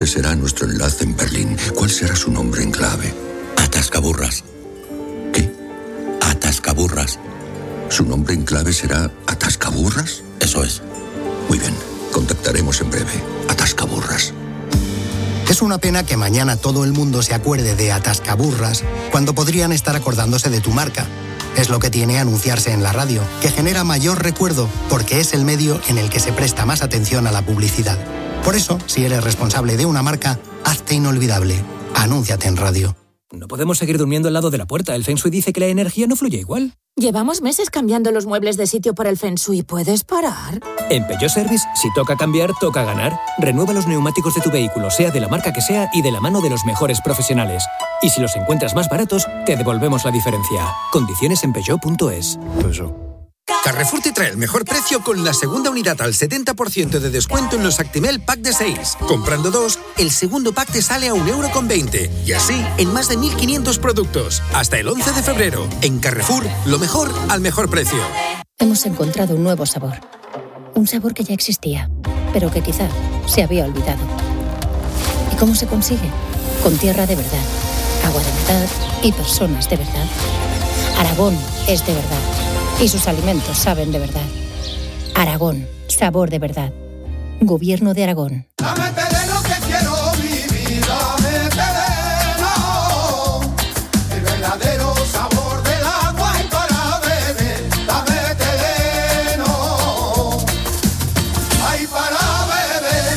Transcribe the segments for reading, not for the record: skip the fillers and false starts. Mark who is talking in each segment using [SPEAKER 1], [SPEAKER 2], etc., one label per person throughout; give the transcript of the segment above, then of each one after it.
[SPEAKER 1] Será nuestro enlace en Berlín. ¿Cuál será su nombre en clave?
[SPEAKER 2] Atascaburras.
[SPEAKER 1] ¿Qué?
[SPEAKER 2] Atascaburras.
[SPEAKER 1] ¿Su nombre en clave será Atascaburras?
[SPEAKER 2] Eso es.
[SPEAKER 1] Muy bien, contactaremos en breve. Atascaburras.
[SPEAKER 3] Es una pena que mañana todo el mundo se acuerde de Atascaburras cuando podrían estar acordándose de tu marca. Es lo que tiene anunciarse en la radio, que genera mayor recuerdo porque es el medio en el que se presta más atención a la publicidad. Por eso, si eres responsable de una marca, hazte inolvidable. Anúnciate en radio.
[SPEAKER 4] No podemos seguir durmiendo al lado de la puerta. El Feng Shui dice que la energía no fluye igual.
[SPEAKER 5] Llevamos meses cambiando los muebles de sitio por el Feng Shui. ¿Puedes parar?
[SPEAKER 4] En Peugeot Service, si toca cambiar, toca ganar. Renueva los neumáticos de tu vehículo, sea de la marca que sea y de la mano de los mejores profesionales. Y si los encuentras más baratos, te devolvemos la diferencia. Condiciones en Peugeot.es.
[SPEAKER 6] Carrefour te trae el mejor precio con la segunda unidad al 70% de descuento en los Actimel Pack de 6. Comprando 2, el segundo pack te sale a €1,20. Y así, en más de 1.500 productos. Hasta el 11 de febrero. En Carrefour, lo mejor al mejor precio.
[SPEAKER 7] Hemos encontrado un nuevo sabor. Un sabor que ya existía, pero que quizá se había olvidado. ¿Y cómo se consigue? Con tierra de verdad, agua de verdad y personas de verdad. Aragón es de verdad. Y sus alimentos saben de verdad. Aragón, sabor de verdad. Gobierno de Aragón.
[SPEAKER 8] Dame terreno que quiero vivir, dame terreno. El verdadero sabor del agua y para beber, dame terreno. Ay, para beber.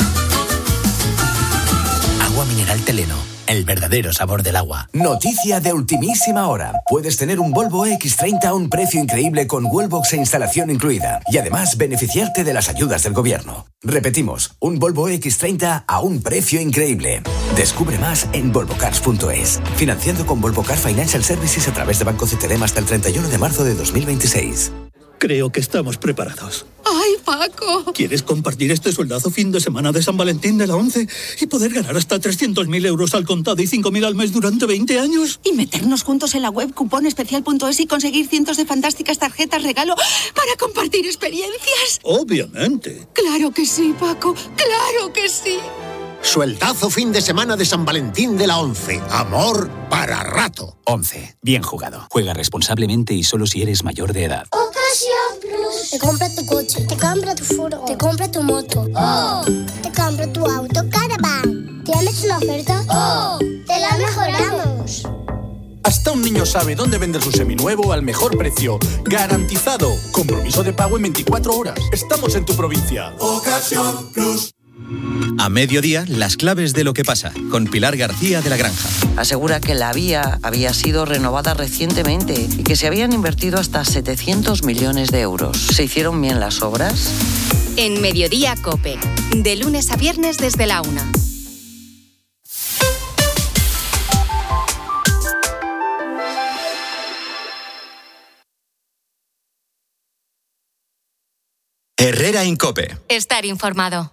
[SPEAKER 9] Agua mineral Teleno. El verdadero sabor del agua. Noticia de ultimísima hora. Puedes tener un Volvo X30 a un precio increíble con Wallbox e instalación incluida. Y además beneficiarte de las ayudas del gobierno. Repetimos, un Volvo X30 a un precio increíble. Descubre más en volvocars.es. Financiando con Volvo Car Financial Services a través de Banco CTLM hasta el 31 de marzo de 2026.
[SPEAKER 10] Creo que estamos preparados.
[SPEAKER 11] ¡Ay, Paco!
[SPEAKER 10] ¿Quieres compartir este sueldazo fin de semana de San Valentín de la ONCE y poder ganar hasta 300.000 euros al contado y 5.000 al mes durante 20 años?
[SPEAKER 11] Y meternos juntos en la web cuponespecial.es y conseguir cientos de fantásticas tarjetas regalo para compartir experiencias.
[SPEAKER 10] Obviamente.
[SPEAKER 11] Claro que sí, Paco. ¡Claro que sí!
[SPEAKER 12] Sueldazo fin de semana de San Valentín de la ONCE. Amor para rato.
[SPEAKER 13] ONCE. Bien jugado. Juega responsablemente y solo si eres mayor de edad.
[SPEAKER 14] Ocasión Plus. Te compra tu coche, te compra tu furgo, te compra tu moto. ¡Oh! Te compra tu auto Caravan. ¿Tienes una oferta? ¡Oh! ¡Te la mejoramos!
[SPEAKER 15] Hasta un niño sabe dónde vender su seminuevo al mejor precio. ¡Garantizado! Compromiso de pago en 24 horas. Estamos en tu provincia.
[SPEAKER 8] Ocasión Plus.
[SPEAKER 16] A mediodía, las claves de lo que pasa, con Pilar García de la Granja.
[SPEAKER 17] Asegura que la vía había sido renovada recientemente y que se habían invertido hasta 700 millones de euros. ¿Se hicieron bien las obras?
[SPEAKER 18] En Mediodía COPE, de lunes a viernes desde la 1.
[SPEAKER 16] Herrera en COPE.
[SPEAKER 18] Estar informado.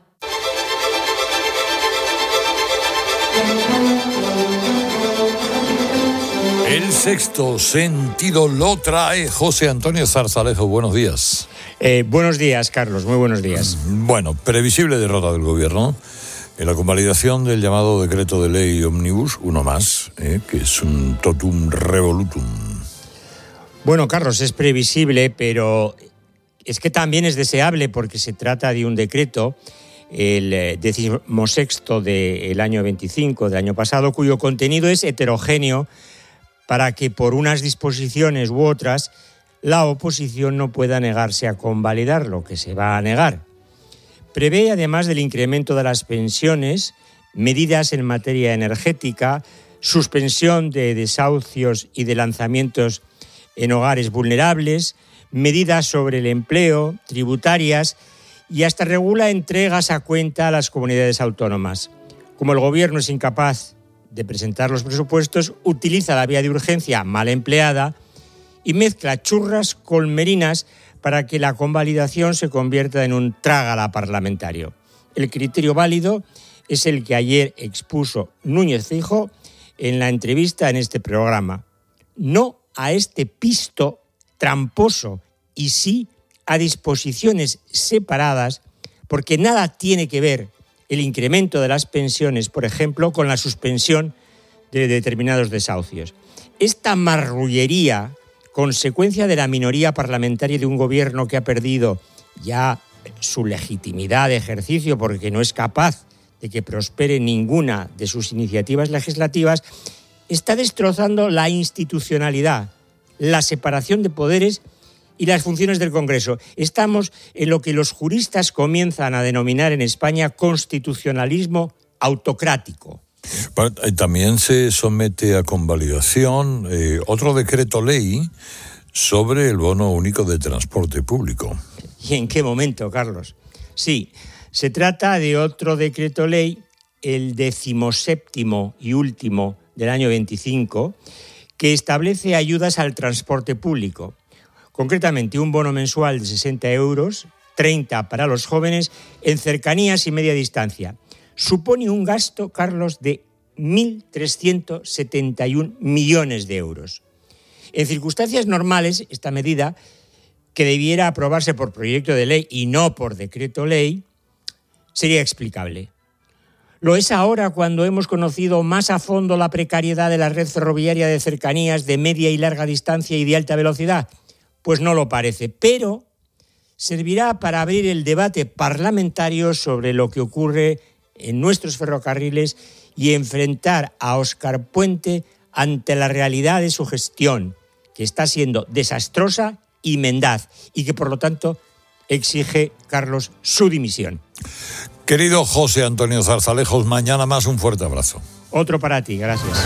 [SPEAKER 19] El sexto sentido lo trae José Antonio Zarzalejo. Buenos días.
[SPEAKER 20] Buenos días, Carlos. Muy buenos días.
[SPEAKER 19] Bueno, previsible derrota del gobierno en la convalidación del llamado decreto de ley Omnibus, uno más, que es un totum revolutum.
[SPEAKER 20] Bueno, Carlos, es previsible, pero es que también es deseable porque se trata de un decreto, el 16º del año 25, del año pasado, cuyo contenido es heterogéneo para que por unas disposiciones u otras la oposición no pueda negarse a convalidar lo que se va a negar. Prevé, además del incremento de las pensiones, medidas en materia energética, suspensión de desahucios y de lanzamientos en hogares vulnerables, medidas sobre el empleo, tributarias y hasta regula entregas a cuenta a las comunidades autónomas. Como el gobierno es incapaz de presentar los presupuestos, utiliza la vía de urgencia mal empleada y mezcla churras con merinas para que la convalidación se convierta en un trágala parlamentario. El criterio válido es el que ayer expuso Núñez Feijóo en la entrevista en este programa. No a este pisto tramposo y sí a disposiciones separadas, porque nada tiene que ver el incremento de las pensiones, por ejemplo, con la suspensión de determinados desahucios. Esta marrullería, consecuencia de la minoría parlamentaria de un gobierno que ha perdido ya su legitimidad de ejercicio porque no es capaz de que prospere ninguna de sus iniciativas legislativas, está destrozando la institucionalidad, la separación de poderes y las funciones del Congreso. Estamos en lo que los juristas comienzan a denominar en España constitucionalismo autocrático.
[SPEAKER 19] También se somete a convalidación otro decreto ley sobre el bono único de transporte público.
[SPEAKER 20] ¿Y en qué momento, Carlos? Sí, se trata de otro decreto ley, el 17º y último del año 25, que establece ayudas al transporte público. Concretamente, un bono mensual de 60 euros, 30 para los jóvenes, en cercanías y media distancia. Supone un gasto, Carlos, de 1.371 millones de euros. En circunstancias normales, esta medida, que debiera aprobarse por proyecto de ley y no por decreto ley, sería explicable. Lo es ahora cuando hemos conocido más a fondo la precariedad de la red ferroviaria de cercanías de media y larga distancia y de alta velocidad. Pues no lo parece, pero servirá para abrir el debate parlamentario sobre lo que ocurre en nuestros ferrocarriles y enfrentar a Óscar Puente ante la realidad de su gestión, que está siendo desastrosa y mendaz, y que por lo tanto exige, Carlos, su dimisión.
[SPEAKER 19] Querido José Antonio Zarzalejos, mañana más, un fuerte abrazo.
[SPEAKER 20] Otro para ti, gracias.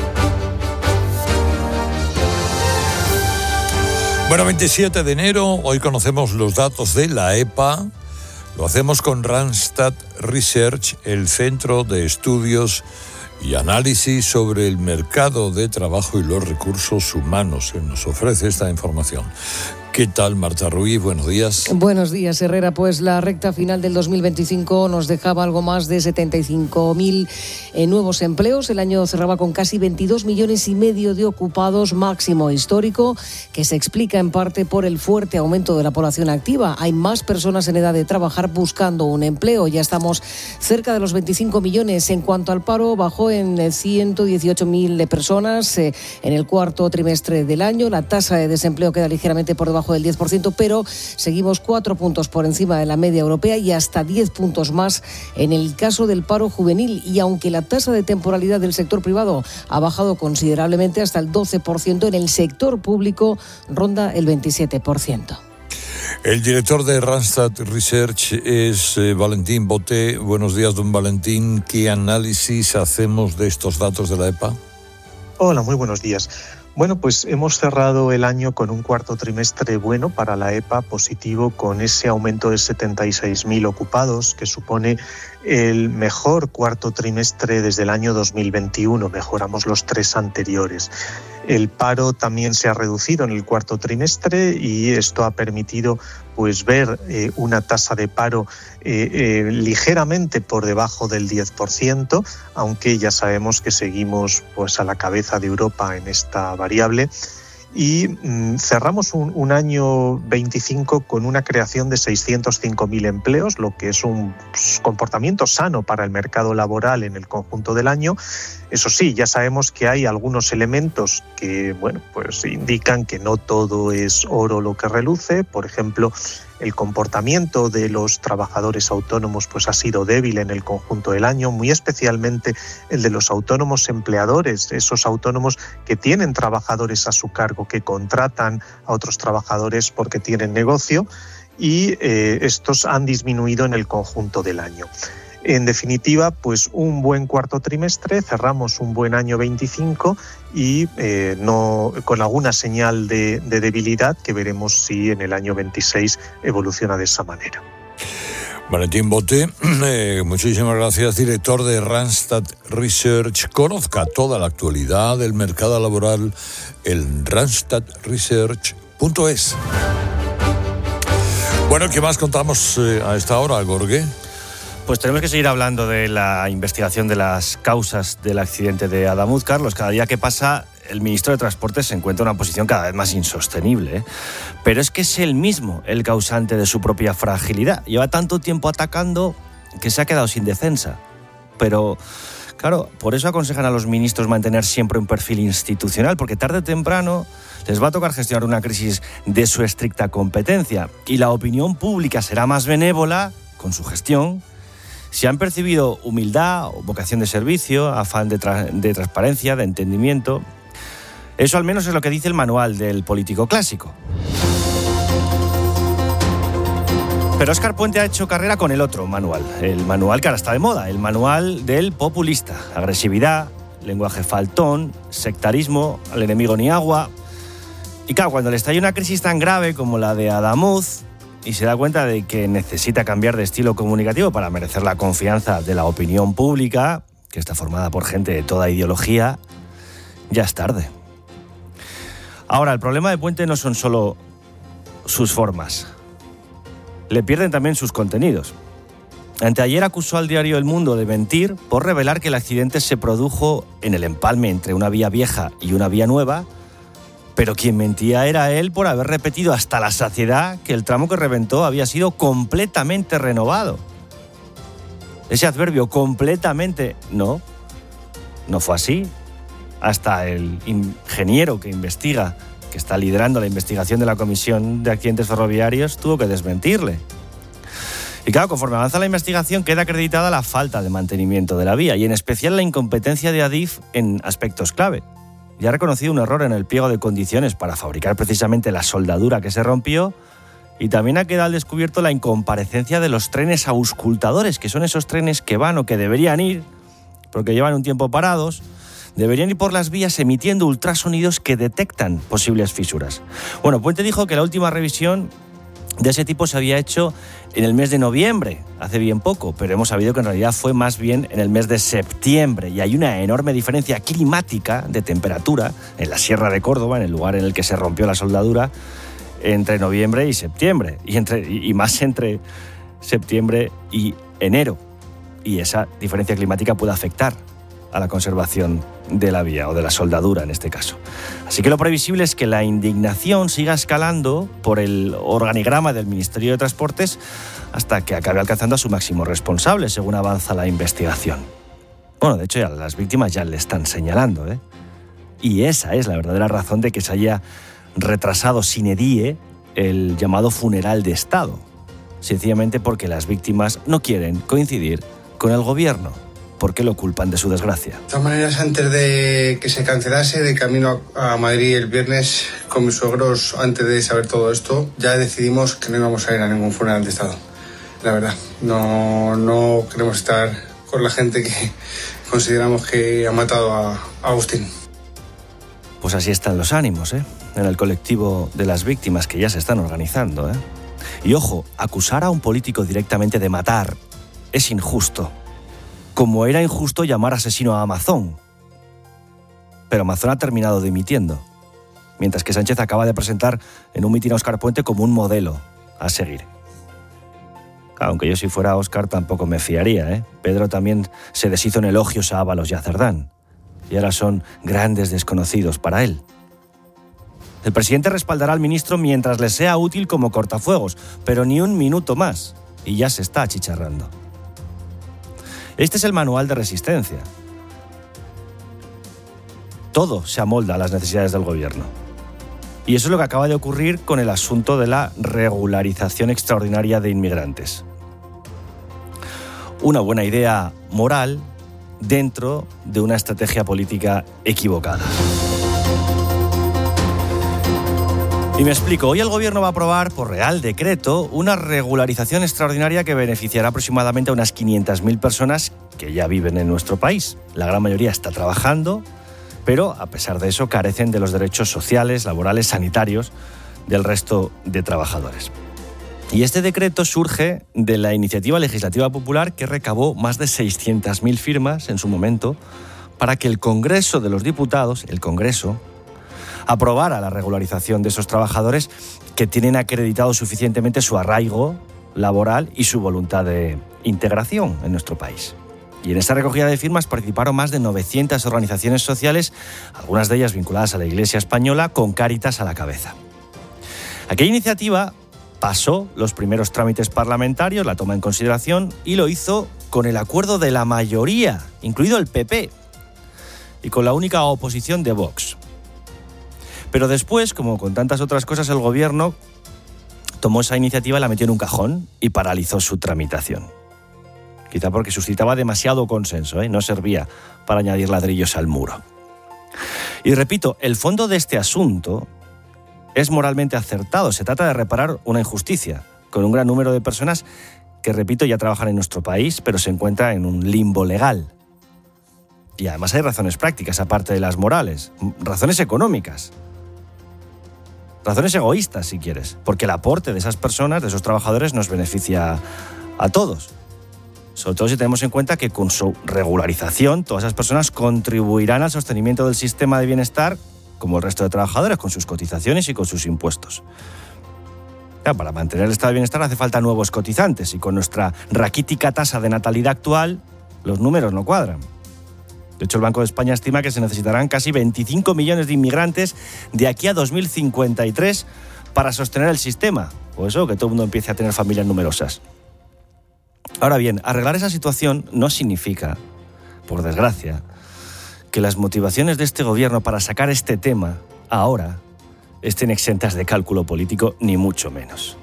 [SPEAKER 19] Bueno, 27 de enero, hoy conocemos los datos de la EPA. Lo hacemos con Randstad Research, el Centro de Estudios y Análisis sobre el Mercado de Trabajo y los Recursos Humanos. Que nos ofrece esta información. ¿Qué tal, Marta Ruiz? Buenos días.
[SPEAKER 21] Buenos días, Herrera. Pues la recta final del 2025 nos dejaba algo más de 75.000 nuevos empleos. El año cerraba con casi 22,5 millones de ocupados, máximo histórico, que se explica en parte por el fuerte aumento de la población activa. Hay más personas en edad de trabajar buscando un empleo. Ya estamos cerca de los 25 millones. En cuanto al paro, bajó en 118.000 personas en el cuarto trimestre del año. La tasa de desempleo queda ligeramente por debajo del 10%, pero seguimos 4 puntos por encima de la media europea y hasta 10 puntos más en el caso del paro juvenil. Y aunque la tasa de temporalidad del sector privado ha bajado considerablemente hasta el 12%, en el sector público ronda el 27%.
[SPEAKER 19] El director de Randstad Research es Valentín Boté. Buenos días, don Valentín. ¿Qué análisis hacemos de estos datos de la EPA?
[SPEAKER 22] Hola, muy buenos días. Bueno, pues hemos cerrado el año con un cuarto trimestre bueno para la EPA, positivo, con ese aumento de 76.000 ocupados, que supone el mejor cuarto trimestre desde el año 2021. Mejoramos los 3 anteriores. El paro también se ha reducido en el cuarto trimestre y esto ha permitido pues ver una tasa de paro ligeramente por debajo del 10%, aunque ya sabemos que seguimos pues a la cabeza de Europa en esta variable. Y cerramos un año 25 con una creación de 605.000 empleos, lo que es un comportamiento sano para el mercado laboral en el conjunto del año. Eso sí, ya sabemos que hay algunos elementos que, bueno, pues indican que no todo es oro lo que reluce. Por ejemplo, el comportamiento de los trabajadores autónomos pues ha sido débil en el conjunto del año, muy especialmente el de los autónomos empleadores, esos autónomos que tienen trabajadores a su cargo, que contratan a otros trabajadores porque tienen negocio, y estos han disminuido en el conjunto del año. En definitiva, pues un buen cuarto trimestre, cerramos un buen año 25 y no con alguna señal de debilidad que veremos si en el año 26 evoluciona de esa manera.
[SPEAKER 19] Valentín Boté, muchísimas gracias, director de Randstad Research. Conozca toda la actualidad del mercado laboral en randstadresearch.es. Bueno, ¿qué más contamos a esta hora, Gorge?
[SPEAKER 23] Pues tenemos que seguir hablando de la investigación de las causas del accidente de Adamuz. Carlos, cada día que pasa, el ministro de Transportes se encuentra en una posición cada vez más insostenible. Pero es que es él mismo el causante de su propia fragilidad. Lleva tanto tiempo atacando que se ha quedado sin defensa. Pero, claro, por eso aconsejan a los ministros mantener siempre un perfil institucional, porque tarde o temprano les va a tocar gestionar una crisis de su estricta competencia y la opinión pública será más benévola con su gestión si han percibido humildad o vocación de servicio, afán de transparencia, de entendimiento. Eso al menos es lo que dice el manual del político clásico. Pero Óscar Puente ha hecho carrera con el otro manual, el manual que ahora está de moda, el manual del populista. Agresividad, lenguaje faltón, sectarismo, al enemigo ni agua. Y claro, cuando le estalla una crisis tan grave como la de Adamuz y se da cuenta de que necesita cambiar de estilo comunicativo para merecer la confianza de la opinión pública, que está formada por gente de toda ideología, ya es tarde. Ahora, el problema de Puente no son solo sus formas. Le pierden también sus contenidos. Anteayer acusó al diario El Mundo de mentir por revelar que el accidente se produjo en el empalme entre una vía vieja y una vía nueva, pero quien mentía era él por haber repetido hasta la saciedad que el tramo que reventó había sido completamente renovado. Ese adverbio completamente no fue así. Hasta el ingeniero que investiga, que está liderando la investigación de la Comisión de Accidentes Ferroviarios, tuvo que desmentirle. Y claro, conforme avanza la investigación, queda acreditada la falta de mantenimiento de la vía y en especial la incompetencia de Adif en aspectos clave. Ya ha reconocido un error en el pliego de condiciones para fabricar precisamente la soldadura que se rompió y también ha quedado al descubierto la incomparecencia de los trenes auscultadores, que son esos trenes que van o que deberían ir, porque llevan un tiempo parados, deberían ir por las vías emitiendo ultrasonidos que detectan posibles fisuras. Bueno, Puente dijo que la última revisión de ese tipo se había hecho en el mes de noviembre, hace bien poco, pero hemos sabido que en realidad fue más bien en el mes de septiembre y hay una enorme diferencia climática de temperatura en la Sierra de Córdoba, en el lugar en el que se rompió la soldadura, entre noviembre y septiembre y más entre septiembre y enero. Y esa diferencia climática puede afectar a la conservación de la vía o de la soldadura en este caso. Así que lo previsible es que la indignación siga escalando por el organigrama del Ministerio de Transportes hasta que acabe alcanzando a su máximo responsable, según avanza la investigación. Bueno, de hecho ya las víctimas ya le están señalando, ¿eh? Y esa es la verdadera razón de que se haya retrasado sine die el llamado funeral de Estado. Sencillamente porque las víctimas no quieren coincidir con el gobierno. ¿Por qué lo culpan de su desgracia?
[SPEAKER 1] De todas maneras, antes de que se cancelase, de camino a Madrid el viernes con mis suegros, antes de saber todo esto, ya decidimos que no íbamos a ir a ningún funeral de Estado. La verdad, no queremos estar con la gente que consideramos que ha matado a Agustín.
[SPEAKER 23] Pues así están los ánimos, ¿eh? En el colectivo de las víctimas que ya se están organizando, ¿eh? Y ojo, acusar a un político directamente de matar es injusto. Como era injusto llamar asesino a Amazon. Pero Amazon ha terminado dimitiendo, mientras que Sánchez acaba de presentar en un mitin a Óscar Puente como un modelo a seguir. Aunque yo si fuera Óscar tampoco me fiaría, ¿eh? Pedro también se deshizo en elogios a Ábalos y a Cerdán, y ahora son grandes desconocidos para él. El presidente respaldará al ministro mientras le sea útil como cortafuegos, pero ni un minuto más, y ya se está achicharrando. Este es el manual de resistencia. Todo se amolda a las necesidades del gobierno. Y eso es lo que acaba de ocurrir con el asunto de la regularización extraordinaria de inmigrantes. Una buena idea moral dentro de una estrategia política equivocada. Y me explico, hoy el gobierno va a aprobar por Real Decreto una regularización extraordinaria que beneficiará aproximadamente a unas 500.000 personas que ya viven en nuestro país. La gran mayoría está trabajando, pero a pesar de eso carecen de los derechos sociales, laborales, sanitarios del resto de trabajadores. Y este decreto surge de la iniciativa legislativa popular que recabó más de 600.000 firmas en su momento para que el Congreso de los Diputados, el Congreso, aprobara la regularización de esos trabajadores que tienen acreditado suficientemente su arraigo laboral y su voluntad de integración en nuestro país. Y en esta recogida de firmas participaron más de 900 organizaciones sociales, algunas de ellas vinculadas a la Iglesia española, con Cáritas a la cabeza. Aquella iniciativa pasó los primeros trámites parlamentarios, la toma en consideración, y lo hizo con el acuerdo de la mayoría, incluido el PP, y con la única oposición de Vox. Pero después, como con tantas otras cosas, el gobierno tomó esa iniciativa, la metió en un cajón y paralizó su tramitación. Quizá porque suscitaba demasiado consenso, no servía para añadir ladrillos al muro. Y repito, el fondo de este asunto es moralmente acertado. Se trata de reparar una injusticia con un gran número de personas que, repito, ya trabajan en nuestro país, pero se encuentran en un limbo legal. Y además hay razones prácticas, aparte de las morales, razones económicas, razones egoístas, si quieres, porque el aporte de esas personas, de esos trabajadores, nos beneficia a todos. Sobre todo si tenemos en cuenta que con su regularización todas esas personas contribuirán al sostenimiento del sistema de bienestar como el resto de trabajadores, con sus cotizaciones y con sus impuestos. Claro, para mantener el estado de bienestar hace falta nuevos cotizantes y con nuestra raquítica tasa de natalidad actual los números no cuadran. De hecho, el Banco de España estima que se necesitarán casi 25 millones de inmigrantes de aquí a 2053 para sostener el sistema. Por eso que todo el mundo empiece a tener familias numerosas. Ahora bien, arreglar esa situación no significa, por desgracia, que las motivaciones de este gobierno para sacar este tema ahora estén exentas de cálculo político, ni mucho menos.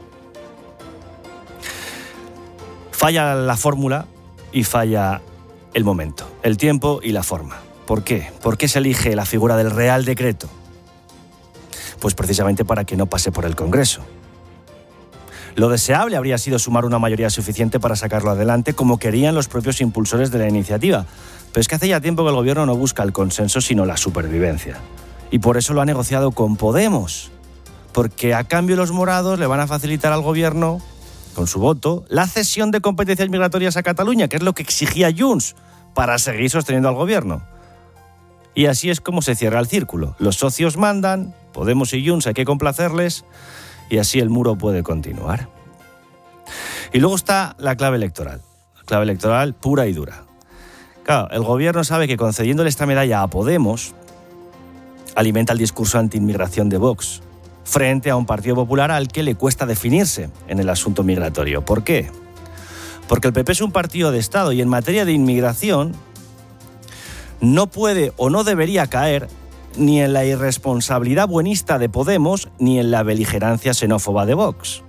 [SPEAKER 23] Falla la fórmula y falla el momento, el tiempo y la forma. ¿Por qué? ¿Por qué se elige la figura del Real Decreto? Pues precisamente para que no pase por el Congreso. Lo deseable habría sido sumar una mayoría suficiente para sacarlo adelante, como querían los propios impulsores de la iniciativa. Pero es que hace ya tiempo que el gobierno no busca el consenso, sino la supervivencia. Y por eso lo ha negociado con Podemos. Porque a cambio los morados le van a facilitar al gobierno, con su voto, la cesión de competencias migratorias a Cataluña, que es lo que exigía Junts, para seguir sosteniendo al gobierno. Y así es como se cierra el círculo. Los socios mandan, Podemos y Junts hay que complacerles, y así el muro puede continuar. Y luego está la clave electoral pura y dura. Claro, el gobierno sabe que concediéndole esta medalla a Podemos alimenta el discurso anti-inmigración de Vox frente a un Partido Popular al que le cuesta definirse en el asunto migratorio. ¿Por qué? Porque el PP es un partido de Estado y en materia de inmigración no puede o no debería caer ni en la irresponsabilidad buenista de Podemos ni en la beligerancia xenófoba de Vox.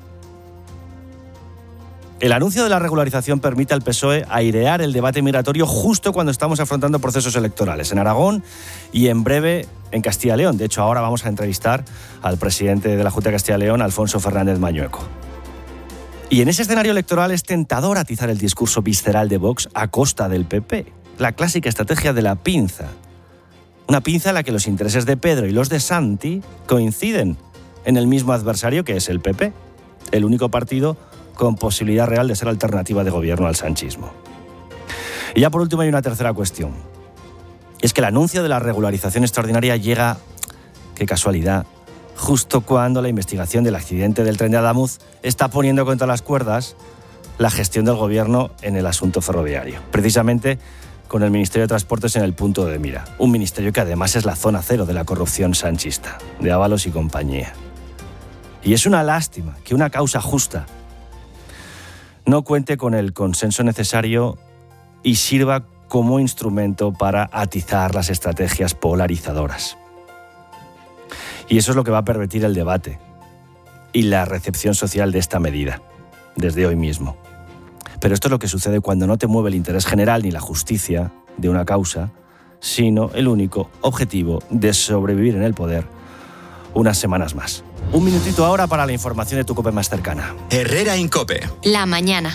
[SPEAKER 23] El anuncio de la regularización permite al PSOE airear el debate migratorio justo cuando estamos afrontando procesos electorales en Aragón y en breve en Castilla y León. De hecho, ahora vamos a entrevistar al presidente de la Junta de Castilla y León, Alfonso Fernández Mañueco. Y en ese escenario electoral es tentador atizar el discurso visceral de Vox a costa del PP. La clásica estrategia de la pinza. Una pinza en la que los intereses de Pedro y los de Santi coinciden en el mismo adversario que es el PP, el único partido con posibilidad real de ser alternativa de gobierno al sanchismo. Y ya por último hay una tercera cuestión. Es que el anuncio de la regularización extraordinaria llega, qué casualidad, justo cuando la investigación del accidente del tren de Adamuz está poniendo contra las cuerdas la gestión del gobierno en el asunto ferroviario. Precisamente con el Ministerio de Transportes en el punto de mira. Un ministerio que además es la zona cero de la corrupción sanchista, de Ábalos y compañía. Y es una lástima que una causa justa no cuente con el consenso necesario y sirva como instrumento para atizar las estrategias polarizadoras. Y eso es lo que va a pervertir el debate y la recepción social de esta medida, desde hoy mismo. Pero esto es lo que sucede cuando no te mueve el interés general ni la justicia de una causa, sino el único objetivo de sobrevivir en el poder unas semanas más. Un minutito ahora para la información de tu COPE más cercana.
[SPEAKER 16] Herrera Incope.
[SPEAKER 18] La mañana.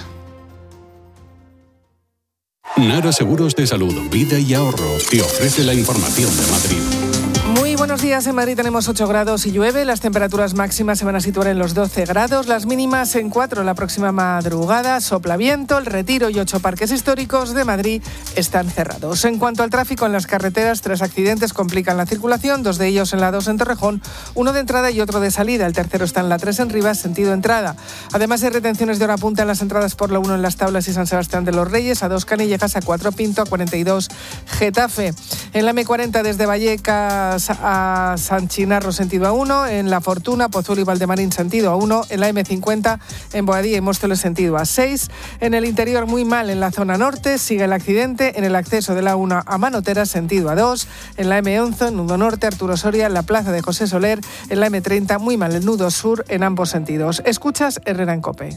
[SPEAKER 2] Nara Seguros de Salud, Vida y Ahorro te ofrece la información de Madrid.
[SPEAKER 3] Muy buenos días. En Madrid tenemos 8 grados y llueve. Las temperaturas máximas se van a situar en los 12 grados, las mínimas en 4 la próxima madrugada. Sopla viento, el Retiro y 8 parques históricos de Madrid están cerrados. En cuanto al tráfico en las carreteras, 3 accidentes complican la circulación, 2 de ellos en la 2 en Torrejón, 1 de entrada y otro de salida. El tercero está en la 3 en Rivas, sentido entrada. Además hay retenciones de hora punta en las entradas por la 1 en Las Tablas y San Sebastián de los Reyes, a 2 Canillejas, a 4 Pinto, a 42 Getafe. En la M40 desde Vallecas a San Chinarro sentido A1, en La Fortuna, Pozuelo y Valdemarín sentido A1, en la M50 en Boadilla y Móstoles sentido A6. En el interior muy mal en la zona norte, sigue el accidente en el acceso de la A1 a Manotera sentido A2, en la M11 en nudo norte, Arturo Soria, en la plaza de José Soler, en la M30 muy mal el nudo sur en ambos sentidos. Escuchas Herrera en COPE.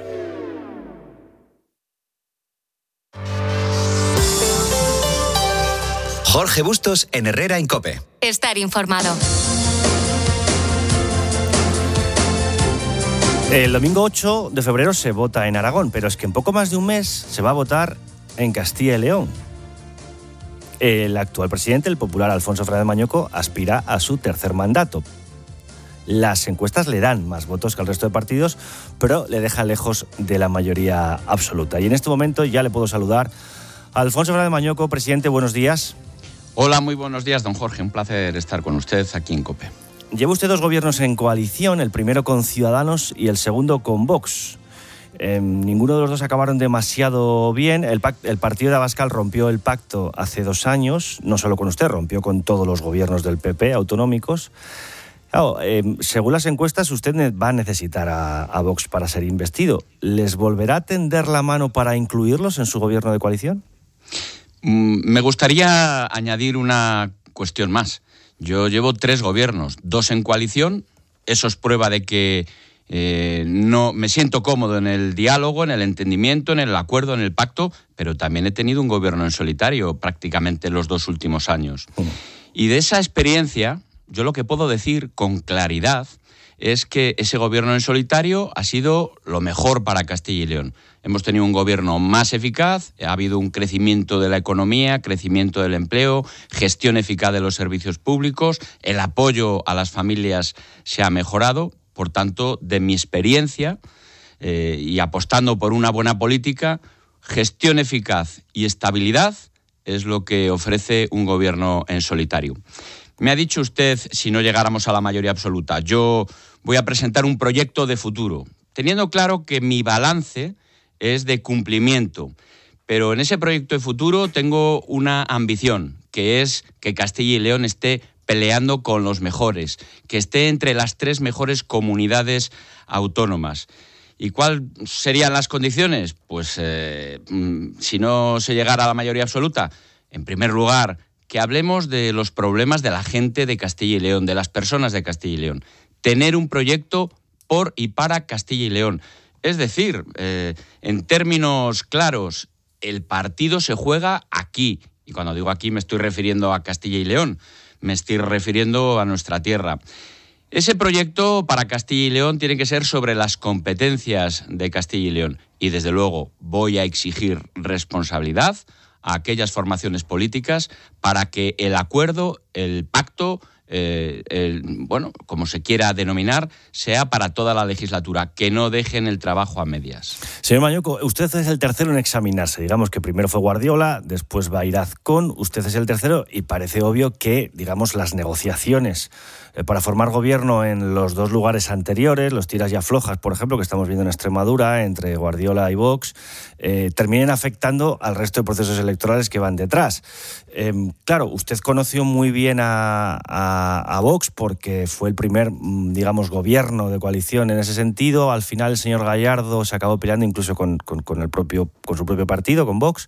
[SPEAKER 16] Jorge Bustos en Herrera en COPE.
[SPEAKER 18] Estar informado.
[SPEAKER 23] El domingo 8 de febrero se vota en Aragón, pero es que en poco más de un mes se va a votar en Castilla y León. El actual presidente, el popular Alfonso Fernández Mañoco, aspira a su tercer mandato. Las encuestas le dan más votos que al resto de partidos, pero le deja lejos de la mayoría absoluta. Y en este momento ya le puedo saludar a Alfonso Fernández Mañoco. Presidente, buenos días.
[SPEAKER 4] Hola, muy buenos días, don Jorge. Un placer estar con usted aquí en COPE.
[SPEAKER 23] Lleva usted 2 gobiernos en coalición, el primero con Ciudadanos y el segundo con Vox. Ninguno de los dos acabaron demasiado bien. El partido de Abascal rompió el pacto hace 2 años, no solo con usted, rompió con todos los gobiernos del PP autonómicos. Claro, según las encuestas, usted va a necesitar a Vox para ser investido. ¿Les volverá a tender la mano para incluirlos en su gobierno de coalición?
[SPEAKER 4] Me gustaría añadir una cuestión más. Yo llevo 3 gobiernos, 2 en coalición. Eso es prueba de que no me siento cómodo en el diálogo, en el entendimiento, en el acuerdo, en el pacto, pero también he tenido un gobierno en solitario prácticamente los 2 últimos años. Y de esa experiencia, yo lo que puedo decir con claridad es que ese gobierno en solitario ha sido lo mejor para Castilla y León. Hemos tenido un gobierno más eficaz, ha habido un crecimiento de la economía, crecimiento del empleo, gestión eficaz de los servicios públicos, el apoyo a las familias se ha mejorado. Por tanto, de mi experiencia y apostando por una buena política, gestión eficaz y estabilidad es lo que ofrece un gobierno en solitario. Me ha dicho usted si no llegáramos a la mayoría absoluta. Yo voy a presentar un proyecto de futuro, teniendo claro que mi balance es de cumplimiento. Pero en ese proyecto de futuro tengo una ambición, que es que Castilla y León esté peleando con los mejores, que esté entre las 3 mejores comunidades autónomas. ¿Y cuáles serían las condiciones? Pues si no se llegara a la mayoría absoluta, en primer lugar, que hablemos de los problemas de la gente de Castilla y León, de las personas de Castilla y León. Tener un proyecto por y para Castilla y León. Es decir, en términos claros, el partido se juega aquí. Y cuando digo aquí me estoy refiriendo a Castilla y León, me estoy refiriendo a nuestra tierra. Ese proyecto para Castilla y León tiene que ser sobre las competencias de Castilla y León. Y desde luego voy a exigir responsabilidad a aquellas formaciones políticas para que el acuerdo, el pacto, como se quiera denominar, sea para toda la legislatura, que no dejen el trabajo a medias.
[SPEAKER 23] Señor Mañoco, usted es el tercero en examinarse. Digamos que primero fue Guardiola, después va a ir Azcón, usted es el tercero y parece obvio que, digamos, las negociaciones para formar gobierno en los 2 lugares anteriores, los tiras y aflojas, por ejemplo, que estamos viendo en Extremadura, entre Guardiola y Vox, terminen afectando al resto de procesos electorales que van detrás. Claro, usted conoció muy bien a Vox porque fue el primer, digamos, gobierno de coalición en ese sentido. Al final el señor Gallardo se acabó peleando incluso con su propio partido, con Vox.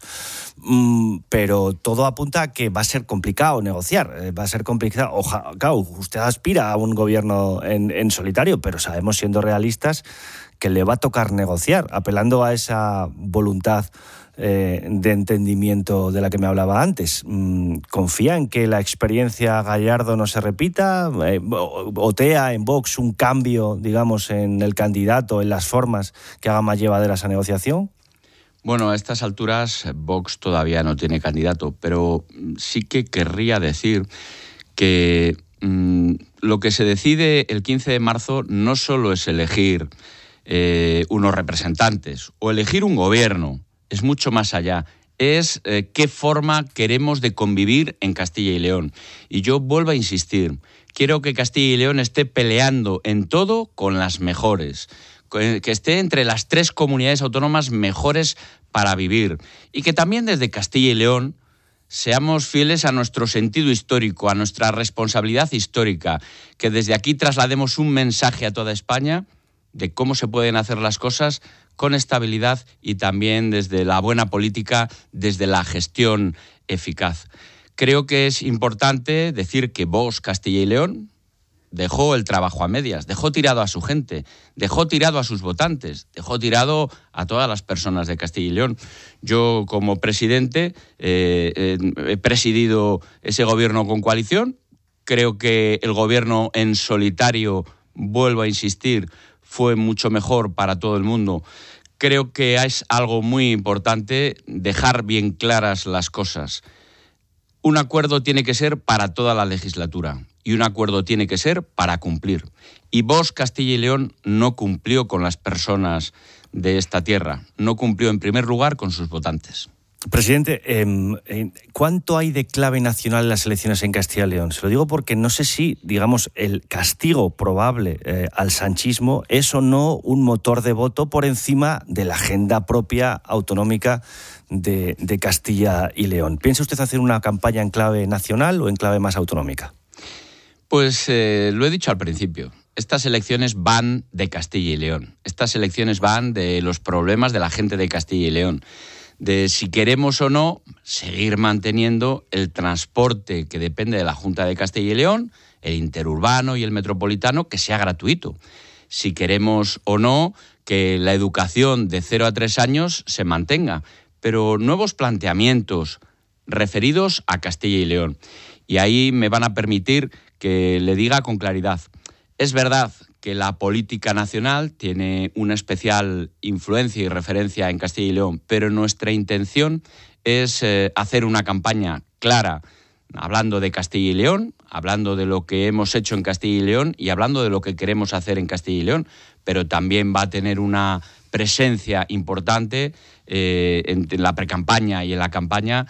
[SPEAKER 23] Pero todo apunta a que va a ser complicado negociar, va a ser complicado. Claro, usted aspira a un gobierno en solitario, pero sabemos, siendo realistas, que le va a tocar negociar, apelando a esa voluntad de entendimiento de la que me hablaba antes. ¿Confía en que la experiencia Gallardo no se repita? ¿Otea en Vox un cambio, digamos, en el candidato, en las formas que haga más llevadera esa negociación?
[SPEAKER 4] Bueno, a estas alturas Vox todavía no tiene candidato, pero sí que querría decir que lo que se decide el 15 de marzo no solo es elegir unos representantes o elegir un gobierno, es mucho más allá. Es qué forma queremos de convivir en Castilla y León. Y yo vuelvo a insistir, quiero que Castilla y León esté peleando en todo con las mejores, que esté entre las 3 comunidades autónomas mejores para vivir y que también desde Castilla y León seamos fieles a nuestro sentido histórico, a nuestra responsabilidad histórica, que desde aquí traslademos un mensaje a toda España de cómo se pueden hacer las cosas con estabilidad y también desde la buena política, desde la gestión eficaz. Creo que es importante decir que Vox Castilla y León dejó el trabajo a medias, dejó tirado a su gente, dejó tirado a sus votantes, dejó tirado a todas las personas de Castilla y León. Yo, como presidente, he presidido ese gobierno con coalición. Creo que el gobierno en solitario, vuelvo a insistir, fue mucho mejor para todo el mundo. Creo que es algo muy importante dejar bien claras las cosas. Un acuerdo tiene que ser para toda la legislatura y un acuerdo tiene que ser para cumplir. Y Vox Castilla y León no cumplió con las personas de esta tierra, no cumplió en primer lugar con sus votantes.
[SPEAKER 23] Presidente, ¿cuánto hay de clave nacional en las elecciones en Castilla y León? Se lo digo porque no sé si, digamos, el castigo probable al sanchismo es o no un motor de voto por encima de la agenda propia autonómica de Castilla y León. ¿Piensa usted hacer una campaña en clave nacional o en clave más autonómica?
[SPEAKER 4] Pues lo he dicho al principio. Estas elecciones van de Castilla y León. Estas elecciones van de los problemas de la gente de Castilla y León. De si queremos o no seguir manteniendo el transporte que depende de la Junta de Castilla y León, el interurbano y el metropolitano, que sea gratuito. Si queremos o no que la educación de 0 a 3 años se mantenga, pero nuevos planteamientos referidos a Castilla y León. Y ahí me van a permitir que le diga con claridad. Es verdad que la política nacional tiene una especial influencia y referencia en Castilla y León, pero nuestra intención es hacer una campaña clara, hablando de Castilla y León, hablando de lo que hemos hecho en Castilla y León y hablando de lo que queremos hacer en Castilla y León, pero también va a tener una presencia importante en la precampaña y en la campaña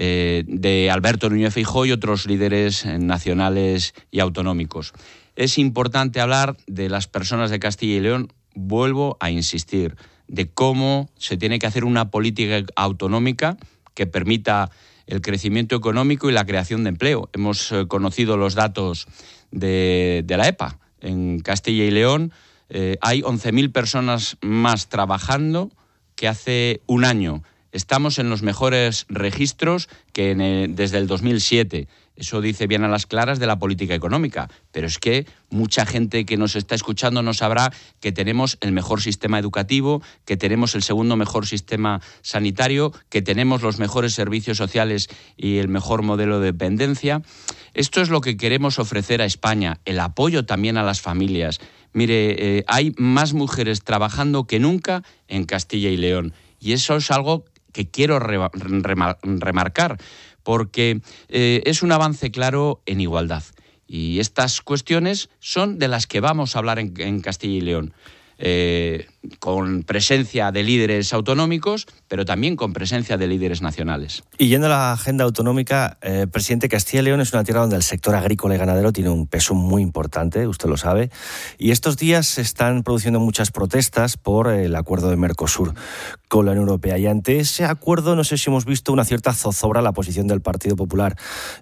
[SPEAKER 4] de Alberto Núñez Feijóo y otros líderes nacionales y autonómicos. Es importante hablar de las personas de Castilla y León, vuelvo a insistir, de cómo se tiene que hacer una política autonómica que permita el crecimiento económico y la creación de empleo. Hemos conocido los datos de la EPA. En Castilla y León hay 11.000 personas más trabajando que hace un año. Estamos en los mejores registros que desde el 2007. Eso dice bien a las claras de la política económica. Pero es que mucha gente que nos está escuchando no sabrá que tenemos el mejor sistema educativo, que tenemos el segundo mejor sistema sanitario, que tenemos los mejores servicios sociales y el mejor modelo de dependencia. Esto es lo que queremos ofrecer a España, el apoyo también a las familias. Mire, hay más mujeres trabajando que nunca en Castilla y León. Y eso es algo que quiero remarcar, porque es un avance claro en igualdad. Y estas cuestiones son de las que vamos a hablar en Castilla y León, con presencia de líderes autonómicos, pero también con presencia de líderes nacionales.
[SPEAKER 23] Y yendo a la agenda autonómica, presidente, Castilla y León es una tierra donde el sector agrícola y ganadero tiene un peso muy importante, usted lo sabe, y estos días se están produciendo muchas protestas por el acuerdo de Mercosur con la Unión Europea. Y ante ese acuerdo, no sé si hemos visto una cierta zozobra en la posición del Partido Popular.